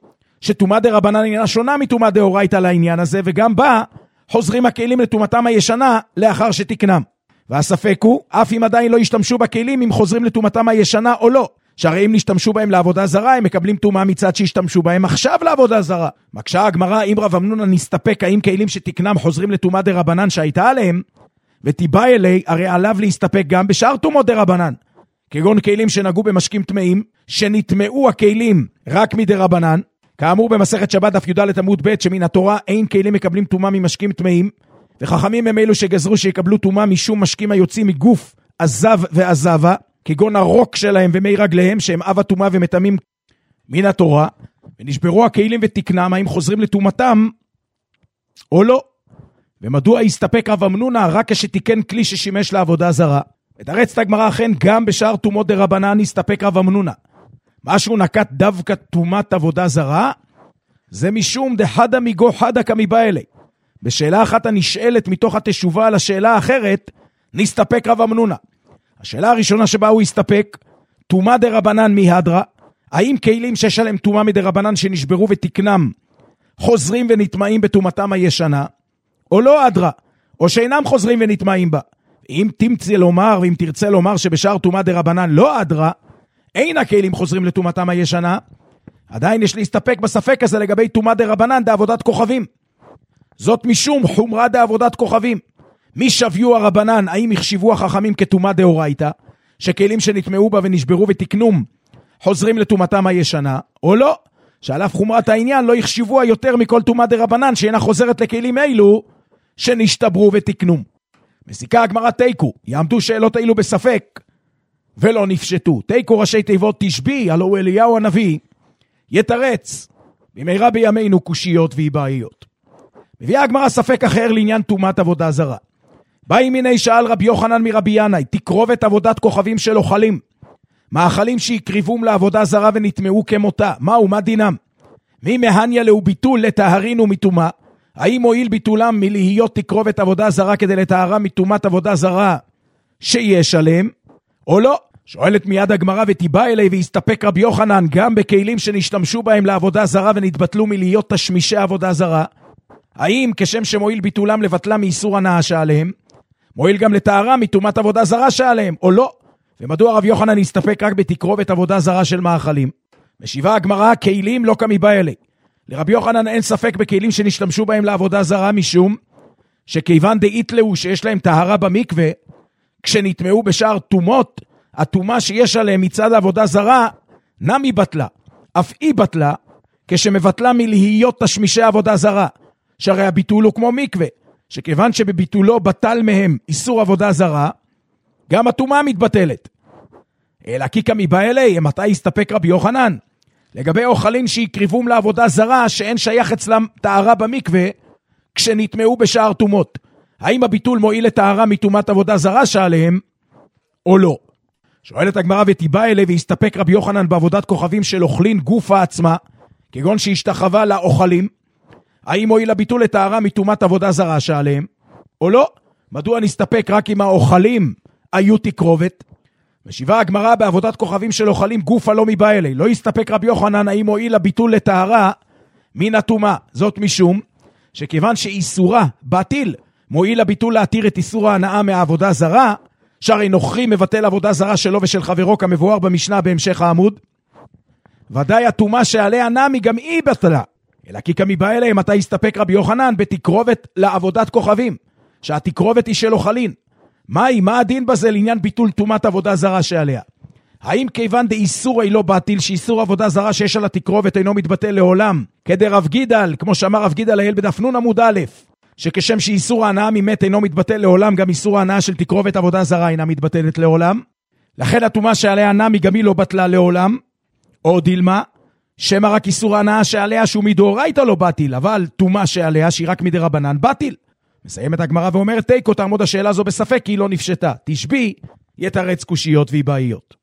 שתומה דרבנן אינה שונה מתומה דאורייתא לעניין הזה, וגם בה חוזרים הכלים לתומתם הישנה לאחר שתקנם. והספק הוא, אף אם עדיין לא ישתמשו בכלים אם חוזרים לתומתם הישנה או לא, שהרי אם נשתמשו בהם לעבודה זרה הם מקבלים תומה מצד שישתמשו בהם עכשיו לעבודה זרה. מקשה הגמרא, אם רב אמנונה נסתפק האם כלים שתקנם חוזרים לתומה דרבנן שהייתה עליהם, ותיבא אלי, הרי עליו להסתפק גם בשאר תומות דרבנן, כגון כלים שנגעו במשקים טמאים, שנטמאו הכלים רק מדרבנן, כאמור במסכת שבת דף י"ד עמוד ב' שמן התורה אין כלים מקבלים תומה ממשקים טמאים, וחכמים הם אלו שגזרו שיקבלו תומה משום משקים היוצאים מגוף עזב ועזבה, כגון הרוק שלהם ומי רגליהם שהם אב התומה ומטמאים מן התורה, ונשברו הכלים ותקנם האם חוזרים לתומתם או לא. ומדוע הסתפק רב אמנונה רק כשתיקן כלי ששימש לעבודה זרה? ותרצת הגמרא אכן גם בשאר תומות דרבנן הסתפק רב אמנונה. משהו נקט דווקא תומת עבודה זרה, זה משום דחדה מיגו חדה כמיבא אלי. בשאלה אחת הנשאלת מתוך התשובה על השאלה האחרת, נסתפק רב אמנונה. השאלה הראשונה שבה הוא הסתפק, תומה דרבנן מהדרה, האם כלים שיש עליהם תומה מדרבנן שנשברו ותקנם, חוזרים ונטמעים בתומתם הישנה, או לא אדרה, או שאינם חוזרים ונטמעים בה. אם תמצא לומר, ואם תרצה לומר שבשאר תומה דרבנן לא אדרה, אין הכלים חוזרים לתומתם הישנה, עדיין יש להסתפק בספק הזה לגבי תומה דרבנן דעבודת כוכבים. זאת משום חומרה דעבודת כוכבים. מי שביו הרבנן, האם יחשיבו החכמים כתומה דאורייתא, שכלים שנטמעו בה ונשברו ותקנום חוזרים לתומתם הישנה, או לא, שעל אף חומרת העניין לא יחשיבוה יותר מכל תומה דרבנן שאינה חוזרת לכלים אלו שנשתברו ותקנום. מסיקה הגמרא תיקו, יעמדו שאלות אילו בספק ולא נפשטו. תיקו ראשי תיבות תשבי, הלא הוא אליהו הנביא, יתרץ במהרה בימינו קושיות ואיבאיות. מביאה הגמרא ספק אחר לעניין תומת עבודה זרה. באי מיני שאל רבי יוחנן מרבי ינאי, תקרוב את עבודת כוכבים של אוכלים, מאכלים שיקריבום לעבודה זרה ונטמעו כמותה, מהו, מה דינם? מי מהניה לו ביטול לטהרינו מתומה, האם מועיל ביטולם מלהיות תקרוב את עבודה זרה כדי לטהרה מתומת עבודה זרה שיש עליהם, או לא? שואלת מיד הגמרא ותיבא אלי והסתפק רבי יוחנן גם בכלים שנשתמשו בהם לעבודה זרה ונתבטלו מלהיות תשמישי עבודה זרה, האם כשם שמועיל ביטולם לבטלה מאיסור הנאה שעליהם, מועיל גם לטהרה מתומת עבודה זרה שעליהם, או לא? ומדוע רבי יוחנן הסתפק רק בתקרוב את עבודה זרה של מאכלים? משיבה הגמרא, כלים לא כמיבא אלי. לרבי יוחנן אין ספק בכלים שנשתמשו בהם לעבודה זרה, משום שכיוון דאיתלאו שיש להם טהרה במקווה, כשנטמעו בשאר תומות, התומה שיש עליהם מצד העבודה זרה נמי בטלה, אף היא בטלה, כשמבטלה מלהיות תשמישי עבודה זרה, שהרי הביטול הוא כמו מקווה, שכיוון שבביטולו בטל מהם איסור עבודה זרה, גם התומה מתבטלת. אלא כי כמיבא אלי, מתי הסתפק רבי יוחנן? לגבי אוכלים שיקריבום לעבודה זרה, שאין שייך אצלם טהרה במקווה, כשנטמעו בשאר תומות. האם הביטול מועיל לטהרה מתומת עבודה זרה שעליהם, או לא? שואלת הגמרא ותיבא אלי, והסתפק רבי יוחנן בעבודת כוכבים של אוכלין גופה עצמה, כגון שהשתחווה לאוכלים, האם מועיל הביטול לטהרה מתומת עבודה זרה שעליהם, או לא? מדוע נסתפק רק עם האוכלים היו תקרובת? משיבה הגמרא בעבודת כוכבים של אוכלים גופה לא מבא אלי, לא יסתפק רבי יוחנן האם מועיל הביטול לטהרה מן התומה, זאת משום שכיוון שאיסורה בטיל, מועיל הביטול להתיר את איסור ההנאה מהעבודה זרה, שהרי נוכרי מבטל עבודה זרה שלו ושל חברו כמבואר במשנה בהמשך העמוד, ודאי התומה שעליה נמי גם היא בטלה, אלא כי כמיבא אלי מתי יסתפק רבי יוחנן בתקרובת לעבודת כוכבים, שהתקרובת היא של אוכלין. מהי, מה הדין בזה לעניין ביטול תומת עבודה זרה שעליה? האם כיוון דאיסור אינו בטיל, שאיסור עבודה זרה שיש על התקרובת אינו מתבטל לעולם, כדי רב גידל, כמו שאמר רב גידל לאל בדף נון עמוד א', שכשם שאיסור ההנאה ממת אינו מתבטל לעולם, גם איסור ההנאה של תקרובת עבודה זרה אינה מתבטלת לעולם, לכן התומה שעליה נמי גם היא לא בטלה לעולם, או דילמה, שמה רק איסור ההנאה שעליה שהוא מדאורייתא לא בטיל, אבל תומה שעליה שהיא רק מדרבנן בטיל. מסיימת הגמרא ואומרת תיקו, תעמוד השאלה זו בספק כי היא לא נפשטה, תשבי יתרץ קושיות ואיבאיות.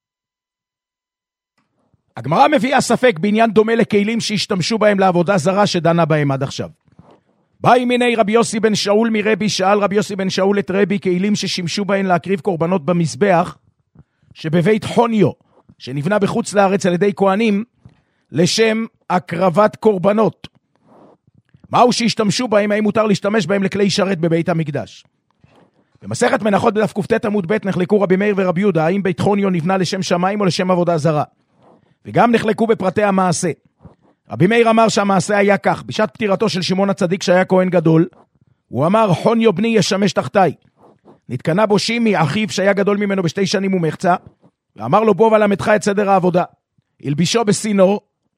הגמרא מביאה ספק בעניין דומה לכלים שהשתמשו בהם לעבודה זרה שדנה בהם עד עכשיו. באי מיני רבי יוסי בן שאול מרבי, שאל רבי יוסי בן שאול את רבי כלים ששימשו בהם להקריב קורבנות במזבח שבבית חוניו, שנבנה בחוץ לארץ על ידי כהנים לשם הקרבת קורבנות. מהו שהשתמשו בהם, האם מותר להשתמש בהם לכלי שרת בבית המקדש? במסכת מנחות בדף ק"ט עמוד ב' נחלקו רבי מאיר ורבי יהודה, האם בית חוניו נבנה לשם שמיים או לשם עבודה זרה, וגם נחלקו בפרטי המעשה. רבי מאיר אמר שהמעשה היה כך, בשעת פטירתו של שמעון הצדיק שהיה כהן גדול, הוא אמר חוניו בני ישמש תחתיי. נתקנה בו שימי אחיו שהיה גדול ממנו בשתי שנים ומחצה, ואמר לו בוא ולמדך את סדר העבודה, הלבישו בסינור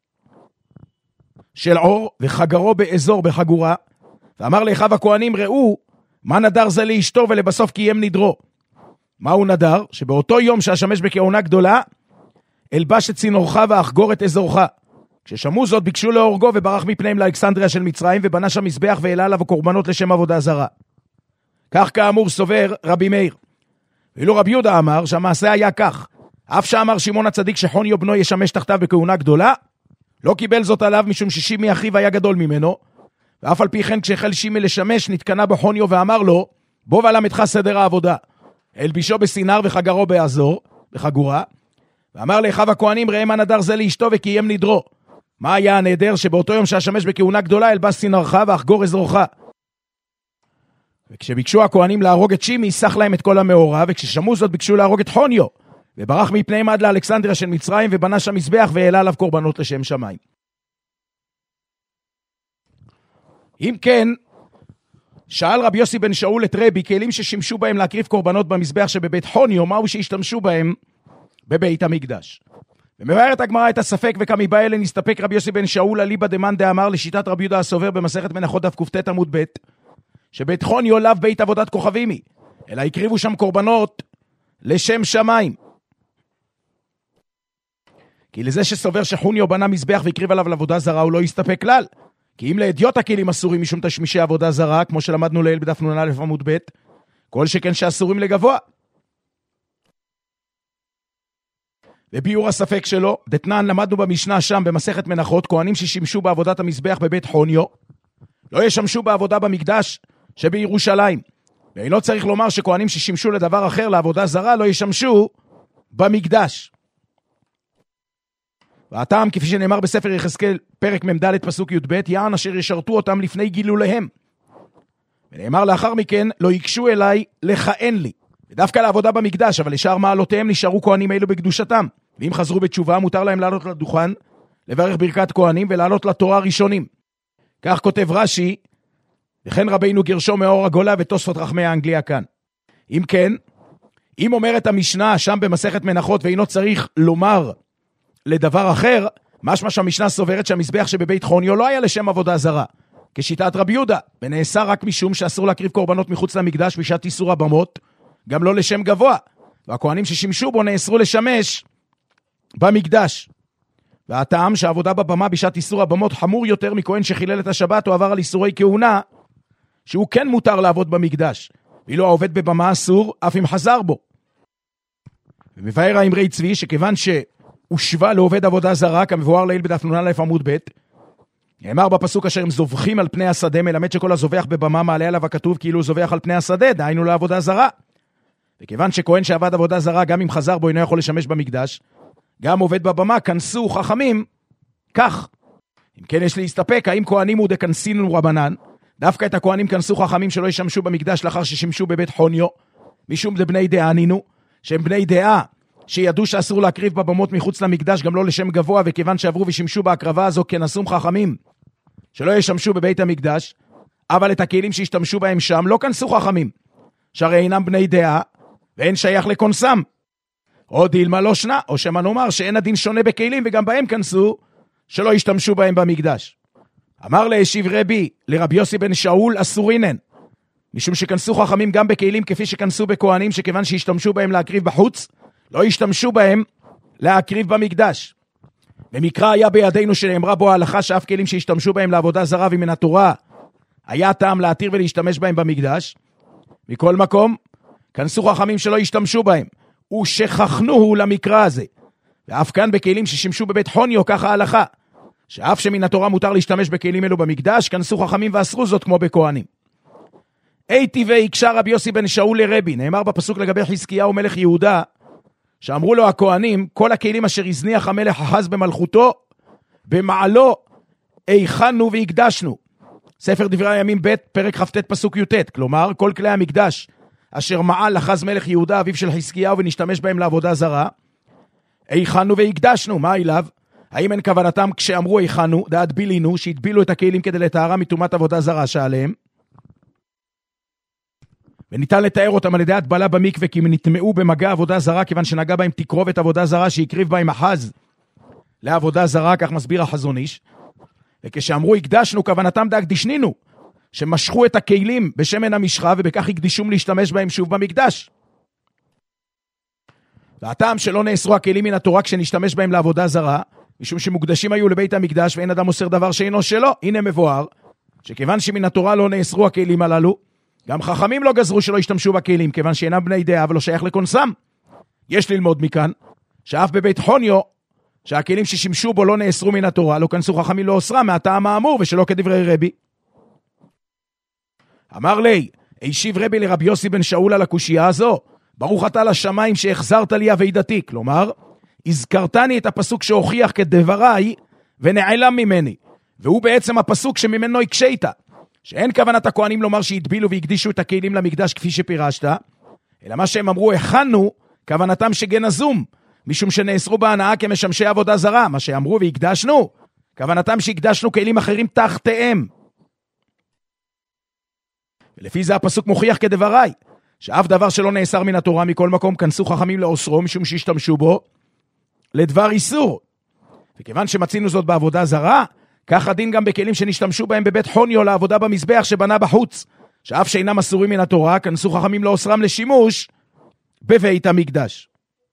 של עור וחגרו באזור בחגורה, ואמר לאחיו הכהנים ראו מה נדר זה לאשתו ולבסוף קיים נדרו. מהו נדר? שבאותו יום שאשמש בכהונה גדולה אלבש את צינורך ואחגור את אזורך. כששמעו זאת ביקשו להורגו וברח מפניהם לאלכסנדריה של מצרים ובנה שם מזבח והעלה עליו קורבנות לשם עבודה זרה. כך כאמור סובר רבי מאיר. ואילו רבי יהודה אמר שהמעשה היה כך, אף שאמר שמעון הצדיק שחוניו בנו ישמש תחתיו בכהונה גדולה, לא קיבל זאת עליו משום ששימי אחיו היה גדול ממנו, ואף על פי כן כשהחל שימי לשמש נתקנה בו חוניו ואמר לו בוא ולמדך סדר העבודה, הלבישו בסינר וחגרו באזור בחגורה, ואמר לאחיו הכהנים ראה מה נדר זה לאשתו וקיים נדרו. מה היה הנהדר שבאותו יום שהשמש בכהונה גדולה אלבש סינרך ואחגור אזרוך. וכשביקשו הכהנים להרוג את שימי, סח להם את כל המאורה, וכששמעו זאת ביקשו להרוג את חוניו, וברח מפניהם עד לאלכסנדריה של מצרים, ובנה שם מזבח והעלה עליו קורבנות לשם שמיים. אם כן, שאל רבי יוסי בן שאול את רבי, כלים ששימשו בהם להקריב קורבנות במזבח שבבית חוניו, מהו שהשתמשו בהם בבית המקדש. ומבארת הגמרא את הספק, וכמי בא אלה נסתפק רבי יוסי בן שאול אליבא דמאן דאמר לשיטת רבי יהודה הסובר במסכת מנחות דף ק"ט עמוד ב', שבית חוניו לאו בית עבודת כוכבימי, אלא הקריבו שם קורבנות לשם שמיים. כי לזה שסובר שחוניו בנה מזבח והקריב עליו לעבודה זרה, הוא לא יסתפק כלל. כי אם לאדיוט הכלים אסורים משום תשמישי עבודה זרה, כמו שלמדנו לעיל בדף נ"א עמוד ב', כל שכן שאסורים לגבוה. וביור הספק שלו, דתנן למדנו במשנה שם במסכת מנחות, כהנים ששימשו בעבודת המזבח בבית חוניו, לא ישמשו בעבודה במקדש שבירושלים. ואינו צריך לומר שכהנים ששימשו לדבר אחר לעבודה זרה, לא ישמשו במקדש. והטעם, כפי שנאמר בספר יחזקאל, פרק ממד פסוק י"ב, יען אשר ישרתו אותם לפני גילוליהם. ונאמר לאחר מכן, לא יקשו אליי לכהן לי. ודווקא לעבודה במקדש, אבל לשאר מעלותיהם נשארו כהנים אלו בקדושתם. ואם חזרו בתשובה, מותר להם לעלות לדוכן, לברך ברכת כהנים ולעלות לתורה ראשונים. כך כותב רש"י, וכן רבינו גרשום מאור הגולה ותוספות רחמי האנגליה כאן. אם כן, אם אומרת המשנה שם במסכת מנחות, ואינו צריך לומר לדבר אחר, משמע שהמשנה סוברת שהמזבח שבבית חוניו לא היה לשם עבודה זרה, כשיטת רבי יהודה, ונעשה רק משום שאסור להקריב קורבנות מחוץ למקדש בשעת איסור הבמות, גם לא לשם גבוה, והכהנים ששימשו בו נאסרו לשמש במקדש. והטעם שהעבודה בבמה בשעת איסור הבמות חמור יותר מכהן שחילל את השבת או עבר על איסורי כהונה, שהוא כן מותר לעבוד במקדש, ואילו העובד בבמה אסור אף אם חזר בו. ומבאר האמרי צבי שכיוון שהושווה לעובד עבודה זרה, כמבואר לעיל בדף נ"א עמוד ב', נאמר בפסוק אשר הם זובחים על פני השדה, מלמד שכל הזובח בבמה מעלה עליו הכתוב כאילו הוא זובח על פני השדה, דהיינו לעבודה זרה. וכיוון שכהן שעבד עבודה זרה, גם אם חזר בו אינו יכול לשמש במקדש, גם עובד בבמה, כנסו חכמים כך. אם כן יש להסתפק, האם כהנים הוא דקנסינו רבנן, דווקא את הכהנים כנסו חכמים שלא ישמשו במקדש לאחר ששימשו בבית חוניו, משום דבני דעה נינו, שהם בני דעה שידעו שאסור להקריב בבמות מחוץ למקדש גם לא לשם גבוה, וכיוון שעברו ושימשו בהקרבה הזו כנסום חכמים שלא ישמשו בבית המקדש, אבל את הכלים שהשתמשו בהם שם לא כנסו חכמים, שהרי אינם בני דעה ואין שייך לקונסם. או דילמה לא שנה, או שמה נאמר שאין הדין שונה בכלים וגם בהם כנסו שלא ישתמשו בהם במקדש. אמר להשיב רבי לרבי יוסי בן שאול אסורינן, משום שכנסו חכמים גם בכלים כפי שכנסו בכהנים, שכיוון שהשתמשו בהם להקריב בחוץ, לא ישתמשו בהם להקריב במקדש. במקרא היה בידינו שנאמרה בו ההלכה שאף כלים שהשתמשו בהם לעבודה זרה ומן התורה, היה טעם להתיר ולהשתמש בהם במקדש. מכל מקום, כנסו חכמים שלא ישתמשו בהם, ושכחנוהו למקרא הזה. ואף כאן בכלים ששימשו בבית חוניו, ככה ההלכה, שאף שמן התורה מותר להשתמש בכלים אלו במקדש, כנסו חכמים ואסרו זאת כמו בכהנים. איתי ויקשה רבי יוסי בן שאול לרבי, נאמר בפסוק לגבי חזקיהו מלך יהודה, שאמרו לו הכהנים, כל הכלים אשר הזניח המלך אחז במלכותו, במעלו איכנו והקדשנו. ספר דברי הימים ב' פרק כ"ט פסוק י"ט, כלומר כל כלי המקדש אשר מעל אחז מלך יהודה אביו של חזקיהו ונשתמש בהם לעבודה זרה, איכנו והקדשנו. מה אליו? האם אין כוונתם כשאמרו איכנו, דעת בילינו, שהטבילו את הכלים כדי לטהרם מתומת עבודה זרה שעליהם? וניתן לתאר אותם על ידי הטבלה במקווה, כי הם נטמעו במגע עבודה זרה, כיוון שנגע בהם תקרובת עבודה זרה שהקריב בהם אחז לעבודה זרה, כך מסביר החזון איש. וכשאמרו הקדשנו, כוונתם דאג דשנינו, שמשכו את הכלים בשמן המשחה, ובכך הקדישום להשתמש בהם שוב במקדש. והטעם שלא נאסרו הכלים מן התורה כשנשתמש בהם לעבודה זרה, משום שמוקדשים היו לבית המקדש, ואין אדם מוסר דבר שאינו שלו. הנה מבואר, שכיוון שמן התורה לא נאסרו הכלים הללו, גם חכמים לא גזרו שלא ישתמשו בכלים, כיוון שאינם בני דעה ולא שייך לקונסם. יש ללמוד מכאן, שאף בבית חוניו, שהכלים ששימשו בו לא נאסרו מן התורה, לא כנסו חכמים לא אוסרה מהטעם האמור, ושלא כדברי רבי. אמר לי, הישיב רבי לרבי יוסי בן שאול על הקושייה הזו, ברוך אתה לשמיים שהחזרת לי אבידתי, כלומר, הזכרתני את הפסוק שהוכיח כדבריי, ונעלם ממני. והוא בעצם הפסוק שממנו הקשית, שאין כוונת הכהנים לומר שהטבילו והקדישו את הכלים למקדש כפי שפירשת, אלא מה שהם אמרו, הכנו, כוונתם שגנזום, משום שנאסרו בהנאה כמשמשי עבודה זרה, מה שאמרו והקדשנו, כוונתם שהקדשנו כלים אחרים תחתיהם. ולפי זה הפסוק מוכיח כדבריי, שאף דבר שלא נאסר מן התורה מכל מקום כנסו חכמים לאוסרו, משום שהשתמשו בו לדבר איסור. וכיוון שמצינו זאת בעבודה זרה, כך הדין גם בכלים שנשתמשו בהם בבית חוניו לעבודה במזבח שבנה בחוץ, שאף שאינם אסורים מן התורה, כנסו חכמים לאוסרם לשימוש בבית המקדש.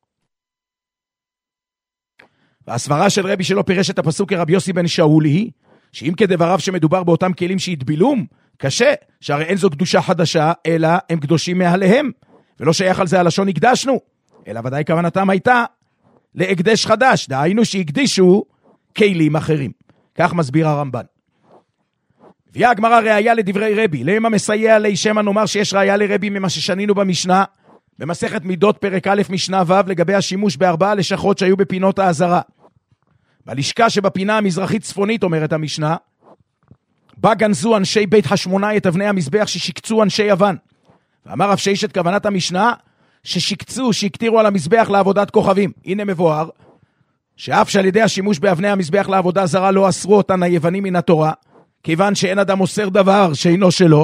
והסברה של רבי שלא פירש את הפסוק כרבי יוסי בן שאול היא, שאם כדבריו שמדובר באותם כלים שהטבילום, קשה, שהרי אין זו קדושה חדשה, אלא הם קדושים מעליהם, ולא שייך על זה הלשון הקדשנו, אלא ודאי כוונתם הייתה להקדש חדש, דהיינו שהקדישו כלים אחרים. כך מסביר הרמב"ן. הביאה הגמרא ראיה לדברי רבי, למה מסייע לי שמא נאמר שיש ראיה לרבי ממה ששנינו במשנה, במסכת מידות פרק א' משנה ו' לגבי השימוש בארבעה לשכות שהיו בפינות העזרה. בלשכה שבפינה המזרחית צפונית אומרת המשנה, בה גנזו אנשי בית חשמונאי את אבני המזבח ששיקצו אנשי יוון. ואמר רב שייש את כוונת המשנה ששיקצו, שהקטירו על המזבח לעבודת כוכבים. הנה מבואר, שאף שעל ידי השימוש באבני המזבח לעבודה זרה לא אסרו אותן היוונים מן התורה, כיוון שאין אדם אוסר דבר שאינו שלו.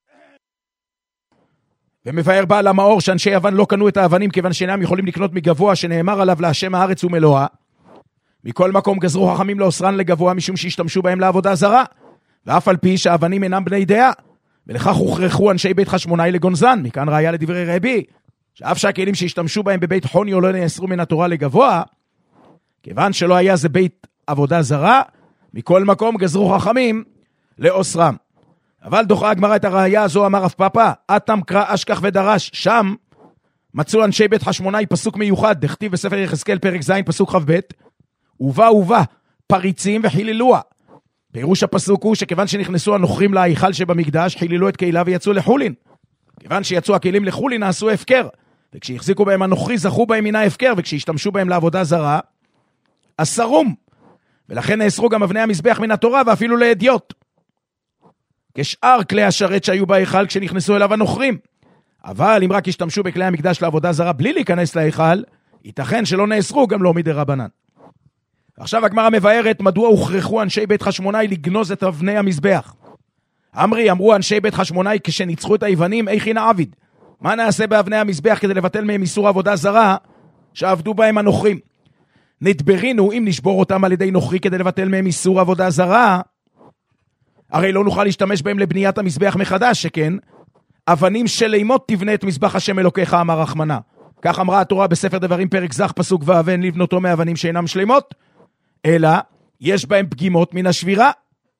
ומבאר בעל המאור שאנשי יוון לא קנו את האבנים כיוון שאינם יכולים לקנות מגבוה שנאמר עליו להשם הארץ ומלואה. מכל מקום גזרו חכמים לאוסרן לגבוה משום שהשתמשו בהם לעבודה זרה, ואף על פי שהאבנים אינם בני דעה, ולכך הוכרחו אנשי בית חשמונאי לגונזן. מכאן ראיה לדברי רבי, שאף שהכלים שהשתמשו בהם בבית חוניו לא נאסרו מן התורה לגבוה, כיוון שלא היה זה בית עבודה זרה, מכל מקום גזרו חכמים לאוסרם. אבל דוחה הגמרא את הראיה הזו, אמר רב פאפא, אתם קרא אשכח ודרש, שם מצאו אנשי בית חשמונאי פסוק מיוחד, דכתיב בספר יחזקאל פרק ז' פסוק ח' ובא ובא פריצים וחיללוה. פירוש הפסוק הוא שכיוון שנכנסו הנוכרים להיכל שבמקדש, חיללו את קהילה ויצאו לחולין. כיוון שיצאו הכלים לחולין נעשו הפקר, וכשהחזיקו בהם הנוכרי זכו בהם מן ההפקר, וכשהשתמשו בהם לעבודה זרה אסרום, ולכן נאסרו גם אבני המזבח מן התורה ואפילו לאדיוט, כשאר כלי השרת שהיו בהיכל כשנכנסו אליו הנוכרים. אבל אם רק השתמשו בכלי המקדש לעבודה זרה בלי להיכנס להיכל, ייתכן שלא נאסרו גם לא מדי רבנן. עכשיו הגמרא מבארת מדוע הוכרחו אנשי בית חשמונאי לגנוז את אבני המזבח. אמרי, אמרו אנשי בית חשמונאי כשניצחו את היוונים, איך הנה עביד? מה נעשה באבני המזבח כדי לבטל מהם איסור עבודה זרה שעבדו בהם הנוכרים? נדברינו אם נשבור אותם על ידי נוכרי כדי לבטל מהם איסור עבודה זרה, הרי לא נוכל להשתמש בהם לבניית המזבח מחדש, שכן אבנים שלימות תבנה את מזבח השם אלוקיך, אמר רחמנה. כך אמרה התורה בספר דברים פרק ז' פסוק ו', אין לבנותו מאבנים שאינם שלימות, אלא יש בהם פגימות מן השבירה.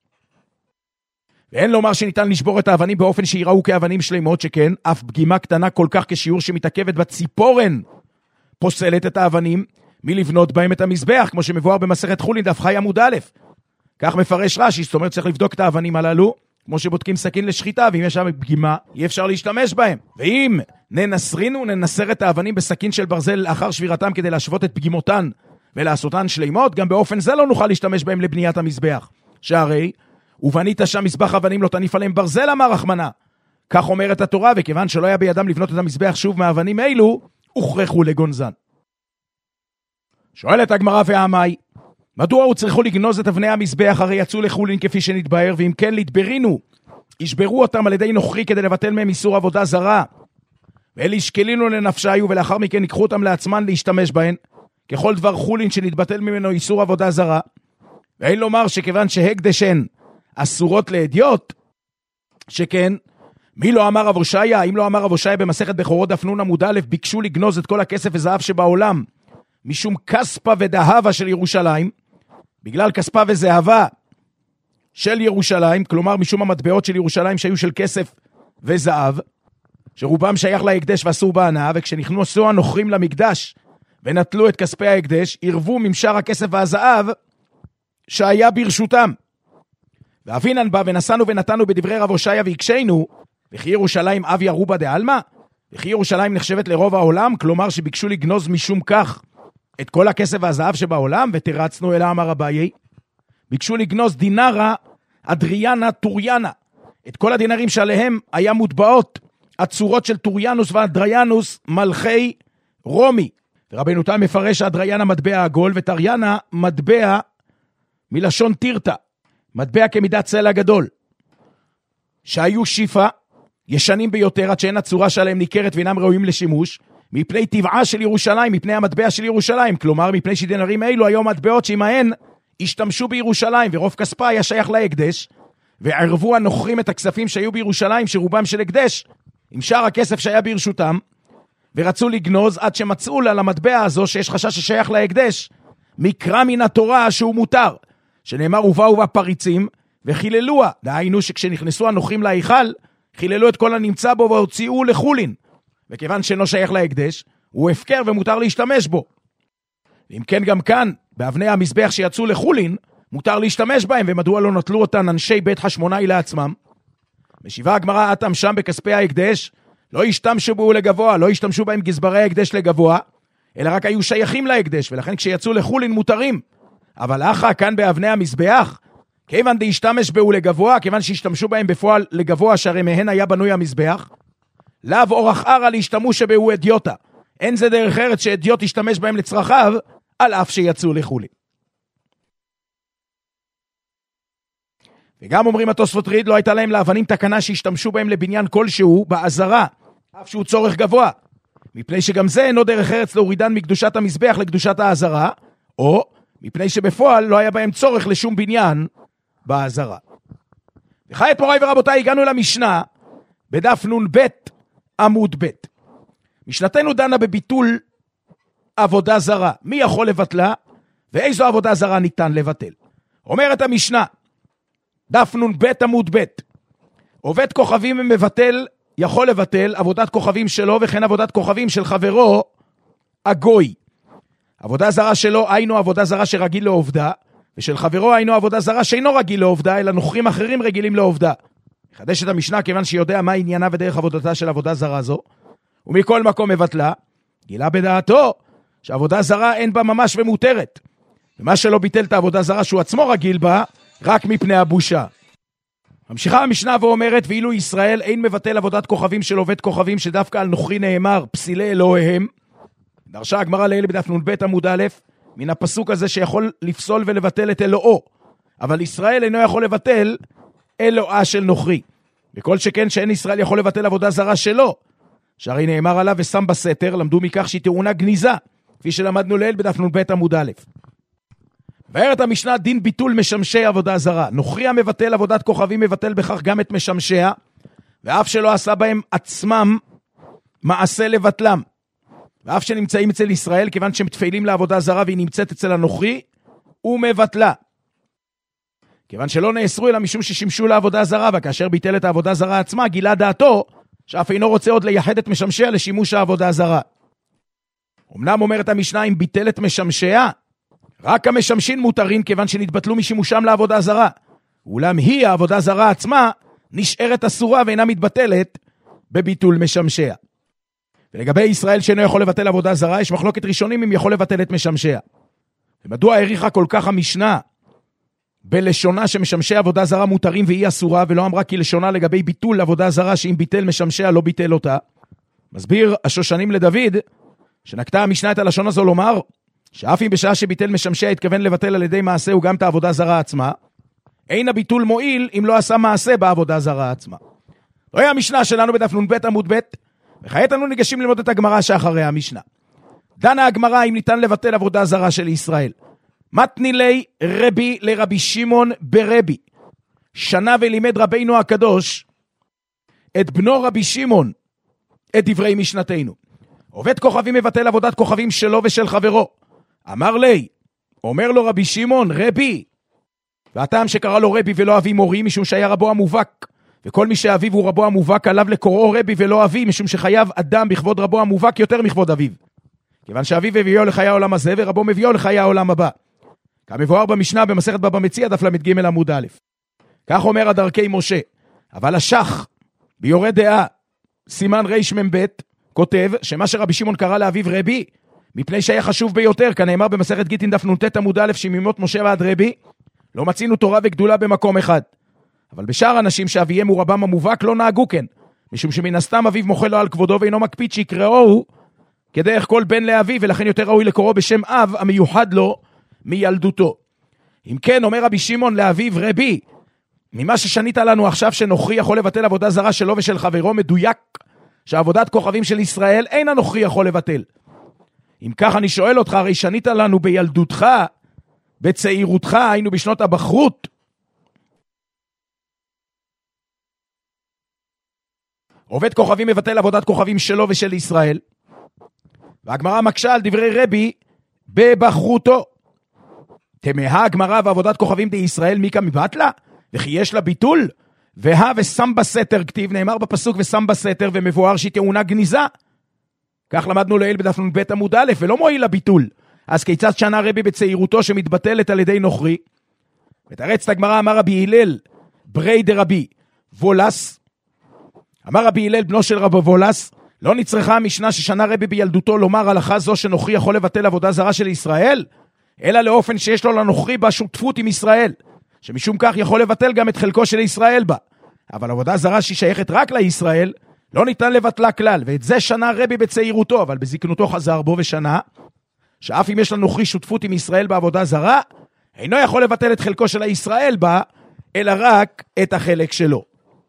ואין לומר שניתן לשבור את האבנים באופן שיראו כאבנים שלימות, שכן אף פגימה קטנה כל כך כשיעור שמתעכבת בציפורן פוסלת את האבנים מלבנות בהם את המזבח, כמו שמבואר במסכת חולין דף ח' עמוד א'. כך מפרש רש"י, זאת אומרת צריך לבדוק את האבנים הללו, כמו שבודקים סכין לשחיטה, ואם יש שם פגימה, אי אפשר להשתמש בהם. ואם ננסרינו, ננסר את האבנים בסכין של ברזל לאחר שבירתם כדי להשוות את פגימותן ולעשותן שלימות, גם באופן זה לא נוכל להשתמש בהם לבניית המזבח. שהרי, ובנית שם מזבח אבנים לא תניף עליהם ברזל, אמר רחמנה. כך אומרת התורה, וכיוון שלא היה בידם לבנות את המזבח שוב מהאבנים אלו, הוכרחו לגונזן. שואלת הגמרא ועמי, מדוע הוא צריכו לגנוז את אבני המזבח, הרי יצאו לחולין כפי שנתבהר, ואם כן להתברינו, ישברו אותם על ידי נוכרי כדי לבטל מהם איסור עבודה זרה, ואלה ישקלינו לנפשיו, ולאחר מכן ייקחו אותם לעצמן להשתמש בהן, ככל דבר חולין שנתבטל ממנו איסור עבודה זרה, ואין לומר שכיוון שהקדשן אסורות לאדיוט, שכן, מי לא אמר רב הושעיה? אם לא אמר רב הושעיה במסכת בכורות דף נ' עמוד א', ביקשו לגנוז את כל הכסף וזהב שבעולם, משום כספה ודהבה של ירושלים, בגלל כספה וזהבה של ירושלים, כלומר משום המטבעות של ירושלים שהיו של כסף וזהב, שרובם שייך להקדש ואסור בהנאה, וכשנכנסו הנוכרים למקדש ונטלו את כספי ההקדש, ערבו ממשאר הכסף והזהב שהיה ברשותם. ואבינן בא ונסענו ונתנו בדברי רב הושעיה והקשנו, וכי ירושלים אב ירובה דעלמא, וכי ירושלים נחשבת לרוב העולם, כלומר שביקשו לגנוז משום כך את כל הכסף והזהב שבעולם, ותרצנו אלא אמר אביי, ביקשו לגנוז דינרה, אדריאנה, טוריאנה. את כל הדינרים שעליהם היה מוטבעות הצורות של טוריאנוס ואדריאנוס, מלכי רומי. ורבנו תם מפרש אדריאנה מטבע עגול, וטריאנה מטבע מלשון טירטה, מטבע כמידת צלע גדול, שהיו שיפה, ישנים ביותר, עד שאין הצורה שלהם ניכרת ואינם ראויים לשימוש, מפני טבעה של ירושלים, מפני המטבע של ירושלים, כלומר מפני שדינרים אלו היו מטבעות שעמהן השתמשו בירושלים, ורוב כספה היה שייך להקדש, וערבו הנוכרים את הכספים שהיו בירושלים, שרובם של הקדש, עם שאר הכסף שהיה ברשותם, ורצו לגנוז עד שמצאו לה למטבע הזו, שיש חשש ששייך להקדש, מקרא מן התורה שהוא מותר, שנאמר ובאו בפריצים, וחיללוה, דהיינו שכשנכנסו הנוכרים להיכל, חיללו את כל הנמצא בו והוציאו לחולין, וכיוון שאינו שייך להקדש, הוא הפקר ומותר להשתמש בו. אם כן גם כאן, באבני המזבח שיצאו לחולין, מותר להשתמש בהם, ומדוע לא נטלו אותן אנשי בית חשמונאי לעצמם? משיבה הגמרא, אתם שם בכספי ההקדש, לא השתמשו בו לגבוה, לא השתמשו בהם גזברי ההקדש לגבוה, אלא רק היו שייכים להקדש, ולכן כשיצאו לחולין מותרים. אבל אחא כאן באבני המזבח, כיוון דהשתמש בו לגבוה, כיוון שהשתמשו בהם בפועל לגבוה, שהרי מהן היה בנוי המזבח, לאו אורח ערה להשתמש בו אדיוטה. אין זה דרך ארץ שאדיוט ישתמש בהם לצרכיו, על אף שיצאו לחולין. וגם אומרים התוספות ריד, לא הייתה להם לאבנים תקנה שהשתמשו בהם לבניין כלשהו בעזרה, אף שהוא צורך גבוה, מפני שגם זה אינו דרך ארץ להורידן מקדושת המזבח לקדושת העזרה, או מפני שבפועל לא היה בהם צורך לשום בניין בעזרה. וכעת מוריי ורבותיי, הגענו למשנה בדף נ"ב עמוד ב'. משנתנו דנה בביטול עבודה זרה. מי יכול לבטלה ואיזו עבודה זרה ניתן לבטל? אומרת המשנה, דף נ"ב עמוד ב', עובד כוכבים מבטל, יכול לבטל עבודת כוכבים שלו וכן עבודת כוכבים של חברו הגוי. עבודה זרה שלו היינו עבודה זרה שרגיל לעובדה, ושל חברו היינו עבודה זרה שאינו רגיל לעובדה, אלא נוכרים אחרים רגילים לעובדה. מחדש את המשנה כיוון שיודע מה עניינה ודרך עבודתה של עבודה זרה זו, ומכל מקום מבטלה, גילה בדעתו שעבודה זרה אין בה ממש ומותרת, ומה שלא ביטל את העבודה זרה שהוא עצמו רגיל בה, רק מפני הבושה. ממשיכה המשנה ואומרת, ואילו ישראל אין מבטל עבודת כוכבים של עובד כוכבים, שדווקא על נוכרי נאמר פסילי אלוהיהם. דרשה הגמרא לאלה בדף נ"ב עמוד א', מן הפסוק הזה שיכול לפסול ולבטל את אלוהו, אבל ישראל אינו יכול לבטל אלוהה של נוכרי, וכל שכן שאין ישראל יכול לבטל עבודה זרה שלו, שהרי נאמר עליו ושם בסתר, למדו מכך שהיא טעונה גניזה, כפי שלמדנו לאל בדף נ"ב עמוד א'. ואומרת המשנה, דין ביטול משמשי עבודה זרה. נוכרי המבטל עבודת כוכבים מבטל בכך גם את משמשיה, ואף שלא עשה בהם עצמם מעשה לבטלם. ואף שנמצאים אצל ישראל, כיוון שהם תפעילים לעבודה זרה והיא נמצאת אצל הנוכרי, הוא מבטלה. כיוון שלא נאסרו אלא משום ששימשו לעבודה זרה, וכאשר ביטל את העבודה זרה עצמה, גילה דעתו שאף אינו רוצה עוד לייחד את משמשיה לשימוש העבודה זרה. אמנם אומרת המשנה, אם ביטל את משמשיה, רק המשמשים מותרים כיוון שנתבטלו משימושם לעבודה זרה. אולם היא, העבודה זרה עצמה, נשארת אסורה ואינה מתבטלת בביטול משמשיה. ולגבי ישראל שאינו יכול לבטל עבודה זרה, יש מחלוקת ראשונים אם יכול לבטל את משמשיה. ומדוע העריכה כל כך המשנה בלשונה שמשמשי עבודה זרה מותרים והיא אסורה, ולא אמרה כי לשונה לגבי ביטול עבודה זרה שאם ביטל משמשיה לא ביטל אותה? מסביר השושנים לדוד שנקטה המשנה את הלשון הזו לומר שאף אם בשעה שביטל משמשיה התכוון לבטל על ידי מעשהו גם את העבודה זרה עצמה, אין הביטול מועיל אם לא עשה מעשה בעבודה זרה עצמה. זוהי המשנה שלנו בדף נ"ב עמוד ב', וכעת אנו ניגשים ללמוד את הגמרא שאחרי המשנה. דנה הגמרא אם ניתן לבטל עבודה זרה של ישראל. מתנילי רבי לרבי שמעון ברבי. שנה ולימד רבינו הקדוש את בנו רבי שמעון את דברי משנתנו. עובד כוכבים מבטל עבודת כוכבים שלו ושל חברו. אמר לי, אומר לו רבי שמעון, רבי, והטעם שקרא לו רבי ולא אבי מורי, משום שהיה רבו המובק, וכל מי שאביו הוא רבו המובק, עליו לקוראו רבי ולא אבי, משום שחייב אדם בכבוד רבו המובק יותר מכבוד אביו. כיוון שאביו הביאו לחיי העולם הזה, ורבו מביאו לחיי העולם הבא. כמבואר במשנה במסכת בבא מציעא דף למ"ג עמוד א'. כך אומר הדרכי משה, אבל השח ביורה דעה, סימן רמ"ב, כותב שמה שרבי שמעון קרא לאביו רבי, מפני שהיה חשוב ביותר, כנאמר במסכת גיטין דף נ"ט עמוד א', שממות משה ועד רבי, לא מצינו תורה וגדולה במקום אחד. אבל בשאר אנשים שאביהם הוא רבם המובהק לא נהגו כן, משום שמן הסתם אביו מוחל לו על כבודו ואינו מקפיד שיקראו כדרך כל בן לאביו, ולכן יותר ראוי לקוראו בשם אב המיוחד לו מילדותו. אם כן, אומר רבי שמעון לאביו, רבי, ממה ששנית לנו עכשיו שנוכרי יכול לבטל עבודה זרה שלו ושל חברו, מדויק שעבודת כוכבים של ישראל אין הנוכרי יכול לבטל. אם כך אני שואל אותך, הרי שנית לנו בילדותך, בצעירותך, היינו בשנות הבחרות, עובד כוכבים מבטל עבודת כוכבים שלו ושל ישראל, והגמרא מקשה על דברי רבי בבחרותו. תמהה הגמרא ועבודת כוכבים די ישראל מיקה מבטלה, וכי יש לה ביטול, והה ושם בסתר כתיב, נאמר בפסוק ושם בסתר, ומבואר שהיא טעונה גניזה. כך למדנו לעיל בדף נ"ב עמוד א', ולא מועיל לביטול. אז כיצד שנה רבי בצעירותו שמתבטלת על ידי נוכרי? ותרץ את הגמרא, אמר רבי הלל ברי דרבי וולס, אמר רבי הלל בנו של רבי וולס, לא נצרכה המשנה ששנה רבי בילדותו לומר הלכה זו שנוכרי יכול לבטל עבודה זרה של ישראל, אלא לאופן שיש לו לנוכרי בה שותפות עם ישראל, שמשום כך יכול לבטל גם את חלקו של ישראל בה. אבל עבודה זרה שהיא שייכת רק לישראל, לא ניתן לבטלה כלל, ואת זה שנה רבי בצעירותו, אבל בזקנותו חזר בו ושנה, שאף אם יש לנוכרי שותפות עם ישראל בעבודה זרה, אינו יכול לבטל את חלקו של הישראל בה, אלא רק את החלק שלו.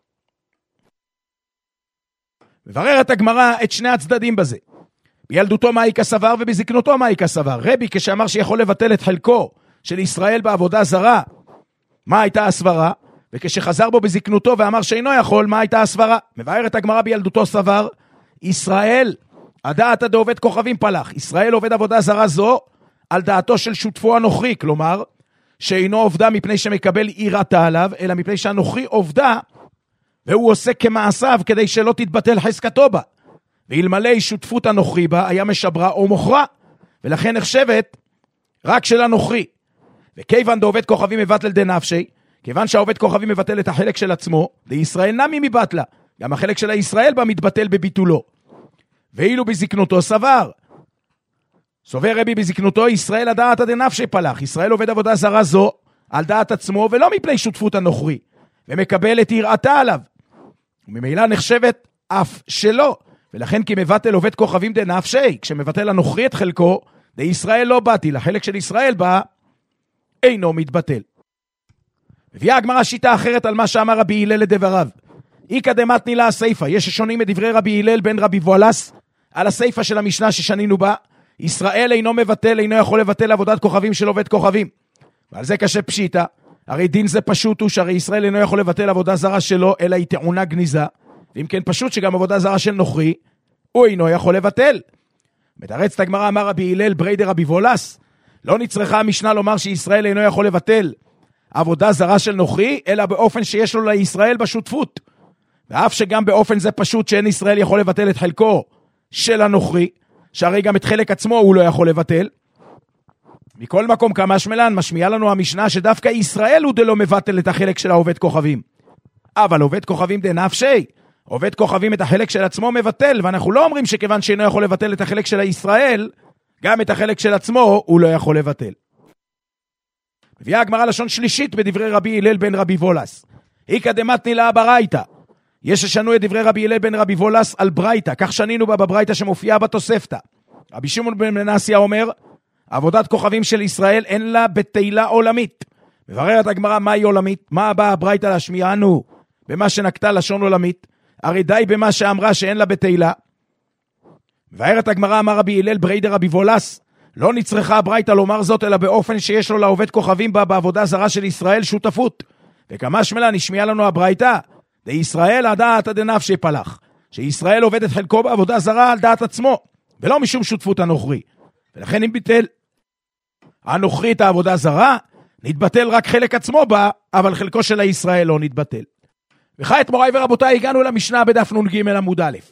מבררת הגמרא את שני הצדדים בזה. בילדותו מאיקה סבר ובזקנותו מאיקה סבר. רבי כשאמר שיכול לבטל את חלקו של ישראל בעבודה זרה, מה הייתה הסברה? וכשחזר בו בזקנותו ואמר שאינו יכול, מה הייתה הסברה? מבררת הגמרא בילדותו סבר, ישראל, הדעת הדעובד כוכבים פלח. ישראל עובד עבודה זרה זו על דעתו של שותפו הנוכרי, כלומר, שאינו עובדה מפני שמקבל עירתה עליו, אלא מפני שהנוכרי עובדה, והוא עושה כמעשיו כדי שלא תתבטל חזקתו בה. ואלמלא שותפות הנוכרי בה, היה משברה או מוכרה, ולכן נחשבת רק של הנוכרי. וכיוון דעובד כוכבים מבטל דנפשי, כיוון שהעובד כוכבים מבטל את החלק של עצמו, לישראל נמי מבטלה, גם החלק של הישראל בה מתבטל בביטולו. ואילו בזקנותו סבר, סובר רבי בזקנותו, ישראל הדעת דנפשי פלח, ישראל עובד עבודה זרה זו על דעת עצמו, ולא מפני שותפות הנוכרי, ומקבל את יראתה עליו, וממילא נחשבת אף שלו, ולכן כי מבטל עובד כוכבים דנפשי, כשמבטל הנוכרי את חלקו, די ישראל לא באתי, לחלק של ישראל בה, אינו מתבטל. מביאה הגמרא שיטה אחרת על מה שאמר רבי הלל לדבריו. איקא דמתני לה הסייפה, יש ששונים את דברי רבי הלל בין רבי וולס, על הסייפה של המשנה ששנינו בה, ישראל אינו מבטל, אינו יכול לבטל עבודת כוכבים של עובד כוכבים. ועל זה קשה פשיטה, הרי דין זה פשוט הוא שהרי ישראל אינו יכול לבטל עבודה זרה שלו, אלא היא טעונה גניזה, ואם כן פשוט שגם עבודה זרה של נוכרי, הוא אינו יכול לבטל. מתרץ את הגמרא, אמר רבי הלל ברי דרבי וולס, לא נצרכה המשנה לומר שישראל אינו יכול לבטל עבודה זרה של נוכרי, אלא באופן שיש לו לישראל בשותפות. ואף שגם באופן זה פשוט שאין ישראל יכול לבטל את חלקו של הנוכרי, שהרי גם את חלק עצמו הוא לא יכול לבטל. מכל מקום כמה שמלן משמיע לנו המשנה שדווקא ישראל הוא דלא מבטל את החלק של העובד כוכבים. אבל עובד כוכבים דנפשי, עובד כוכבים את החלק של עצמו מבטל, ואנחנו לא אומרים שכיוון שאינו יכול לבטל את החלק של הישראל, גם את החלק של עצמו הוא לא יכול לבטל. מביאה הגמרא לשון שלישית בדברי רבי הלל בן רבי וולס. איקא דמתני לה ברייתא. יש ששנו את דברי רבי הלל בן רבי וולס על ברייתא, כך שנינו בה בברייתא שמופיעה בתוספתא. רבי שמעון בן מנסיה אומר, עבודת כוכבים של ישראל אין לה בתהילה עולמית. מבררת הגמרא מהי עולמית? מה באה הברייתא להשמיענו במה שנקטה לשון עולמית? הרי די במה שאמרה שאין לה בתהילה. מבארת הגמרא, אמר רבי הלל ברי דרבי וולס, לא נצרכה הברייתא לומר זאת, אלא באופן שיש לו לעובד כוכבים בה בעבודה זרה של ישראל שותפות. וכמה שמלה נשמיע לנו הברייתא, די ישראל הדעת דנפשי פלח, שישראל עובד את חלקו בעבודה זרה על דעת עצמו, ולא משום שותפות הנוכרי. ולכן אם ביטל הנוכרי את העבודה זרה, נתבטל רק חלק עצמו בה, אבל חלקו של הישראל לא נתבטל. וכעת מוריי ורבותיי, הגענו למשנה בדף נ"ג עמוד א'.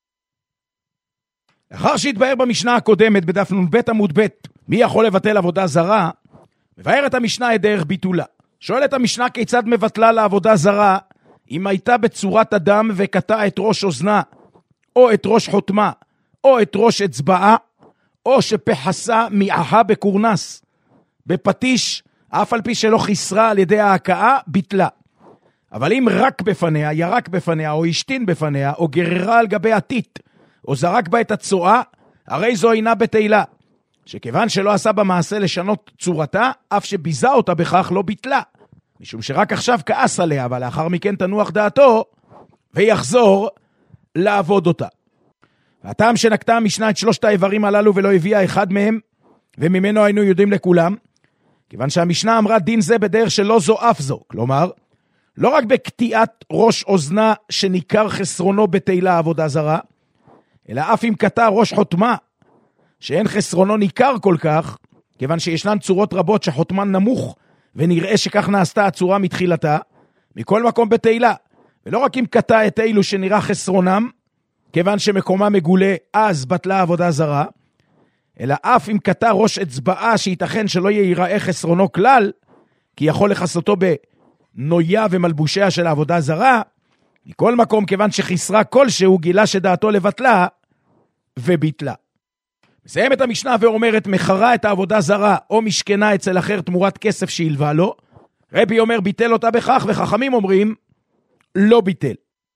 לאחר שהתבאר במשנה הקודמת בדף נ"ב עמוד ב' מי יכול לבטל עבודה זרה, מבארת המשנה את דרך ביטולה. שואלת המשנה כיצד מבטלה לעבודה זרה, אם הייתה בצורת אדם וקטע את ראש אוזנה, או את ראש חותמה, או את ראש אצבעה, או שפחסה מעכה בקורנס, בפטיש אף על פי שלא חיסרה על ידי ההקאה, ביטלה. אבל אם רק בפניה, ירק בפניה, או השתין בפניה, או גררה על גבי עתית, או זרק בה את הצועה, הרי זו אינה בתהילה. שכיוון שלא עשה במעשה לשנות צורתה, אף שביזה אותה בכך לא ביטלה. משום שרק עכשיו כעס עליה, אבל לאחר מכן תנוח דעתו, ויחזור לעבוד אותה. והטעם שנקטה המשנה את שלושת האיברים הללו ולא הביאה אחד מהם, וממנו היינו יודעים לכולם, כיוון שהמשנה אמרה דין זה בדרך שלא זו אף זו, כלומר, לא רק בקטיעת ראש אוזנה שניכר חסרונו בתהילה עבודה זרה, אלא אף אם קטע ראש חותמה, שאין חסרונו ניכר כל כך, כיוון שישנן צורות רבות שחותמן נמוך, ונראה שכך נעשתה הצורה מתחילתה, מכל מקום בתהילה, ולא רק אם קטע את אילו שנראה חסרונם, כיוון שמקומה מגולה, אז בטלה עבודה זרה, אלא אף אם קטע ראש אצבעה שייתכן שלא ייראה חסרונו כלל, כי יכול לחסותו בנויה ומלבושיה של העבודה זרה, מכל מקום כיוון שחיסרה כלשהו גילה שדעתו לבטלה וביטלה. מסיים את המשנה ואומרת, מחרה את העבודה זרה או משכנה אצל אחר תמורת כסף שילווה לו, רבי אומר ביטל אותה בכך, וחכמים אומרים לא ביטל.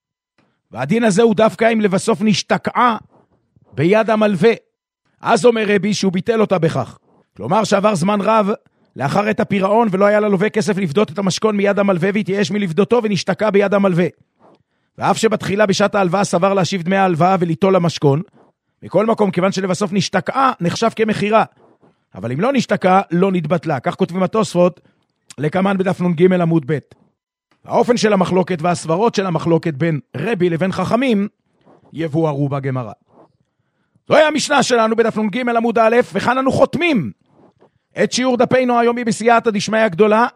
והדין הזה הוא דווקא אם לבסוף נשתקעה ביד המלווה. אז אומר רבי שהוא ביטל אותה בכך. כלומר שעבר זמן רב לאחר את הפירעון ולא היה ללווה כסף לפדות את המשכון מיד המלווה והתייאש מלפדותו ונשתקע ביד המלווה. ואף שבתחילה בשעת ההלוואה סבר להשיב דמי ההלוואה וליטול המשכון, מכל מקום כיוון שלבסוף נשתקעה נחשב כמחירה. אבל אם לא נשתקעה לא נתבטלה. כך כותבים התוספות לקמן בדף נ"ג עמוד ב'. האופן של המחלוקת והסברות של המחלוקת בין רבי לבין חכמים יבוארו בגמרא. זוהי המשנה שלנו בדף נ"ג עמוד א', וכאן אנו חותמים את שיעור דפינו היומי בסייעתא דשמיא הגדולה,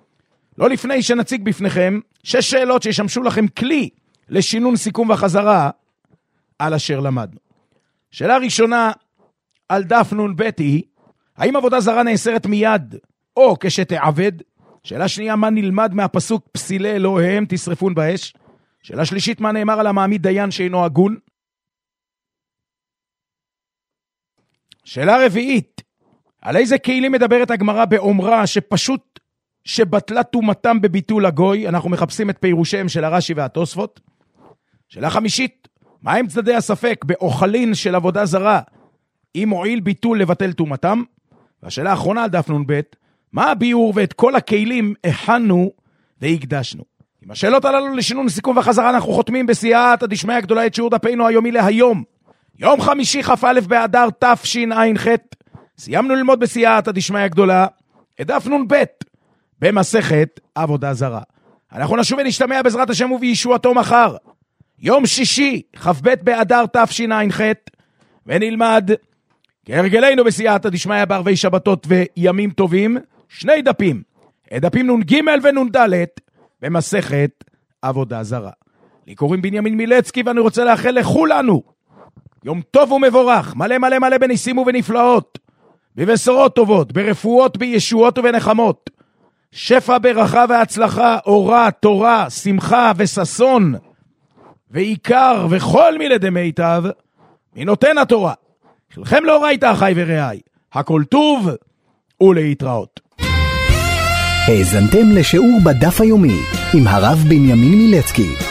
לא לפני שנציג בפניכם שש שאלות שישמשו לכם כלי לשינון סיכום וחזרה על אשר למדנו. שאלה ראשונה על דף נ"ב היא, האם עבודה זרה נאסרת מיד או כשתעבד? שאלה שנייה, מה נלמד מהפסוק פסילי אלוהיהם תשרפון באש? שאלה שלישית, מה נאמר על המעמיד דיין שאינו הגון? שאלה רביעית, על איזה כלים מדברת הגמרא באומרה שפשוט שבטלה תומתם בביטול הגוי? אנחנו מחפשים את פירושם של הרש"י והתוספות. שאלה חמישית, מה הם צדדי הספק באוכלין של עבודה זרה אם מועיל ביטול לבטל תומתם? והשאלה האחרונה על דף נ"ב, מה הביאור ואת כל הכלים הכנו והקדשנו? עם השאלות הללו לשינון סיכום וחזרה אנחנו חותמים בסייעתא דשמיא הגדולה את שיעור דפינו היומי להיום. יום חמישי כ"א באדר תשע"ח, סיימנו ללמוד בסייעתא דשמיא הגדולה את דף נ"ב במסכת עבודה זרה. אנחנו נשוב ונשתמע בעזרת השם ובישועתו מחר, יום שישי כ"ב באדר תשע"ח, ונלמד כהרגלנו בסייעתא דשמיא בערבי שבתות וימים טובים שני דפים, דפים נ"ג ונ"ד במסכת עבודה זרה. לי קוראים בנימין מילצקי, ואני רוצה לאחל לכולנו יום טוב ומבורך, מלא מלא מלא בניסים ובנפלאות, בבשורות טובות, ברפואות, בישועות ובנחמות, שפע ברכה והצלחה, אורה, תורה, שמחה וששון, ועיקר וכל מילי דמיטב מנותן התורה. חלכם לאורייתא אחי ורעי, הכל טוב ולהתראות. האזנתם לשיעור בדף היומי עם הרב בנימין מילצקי.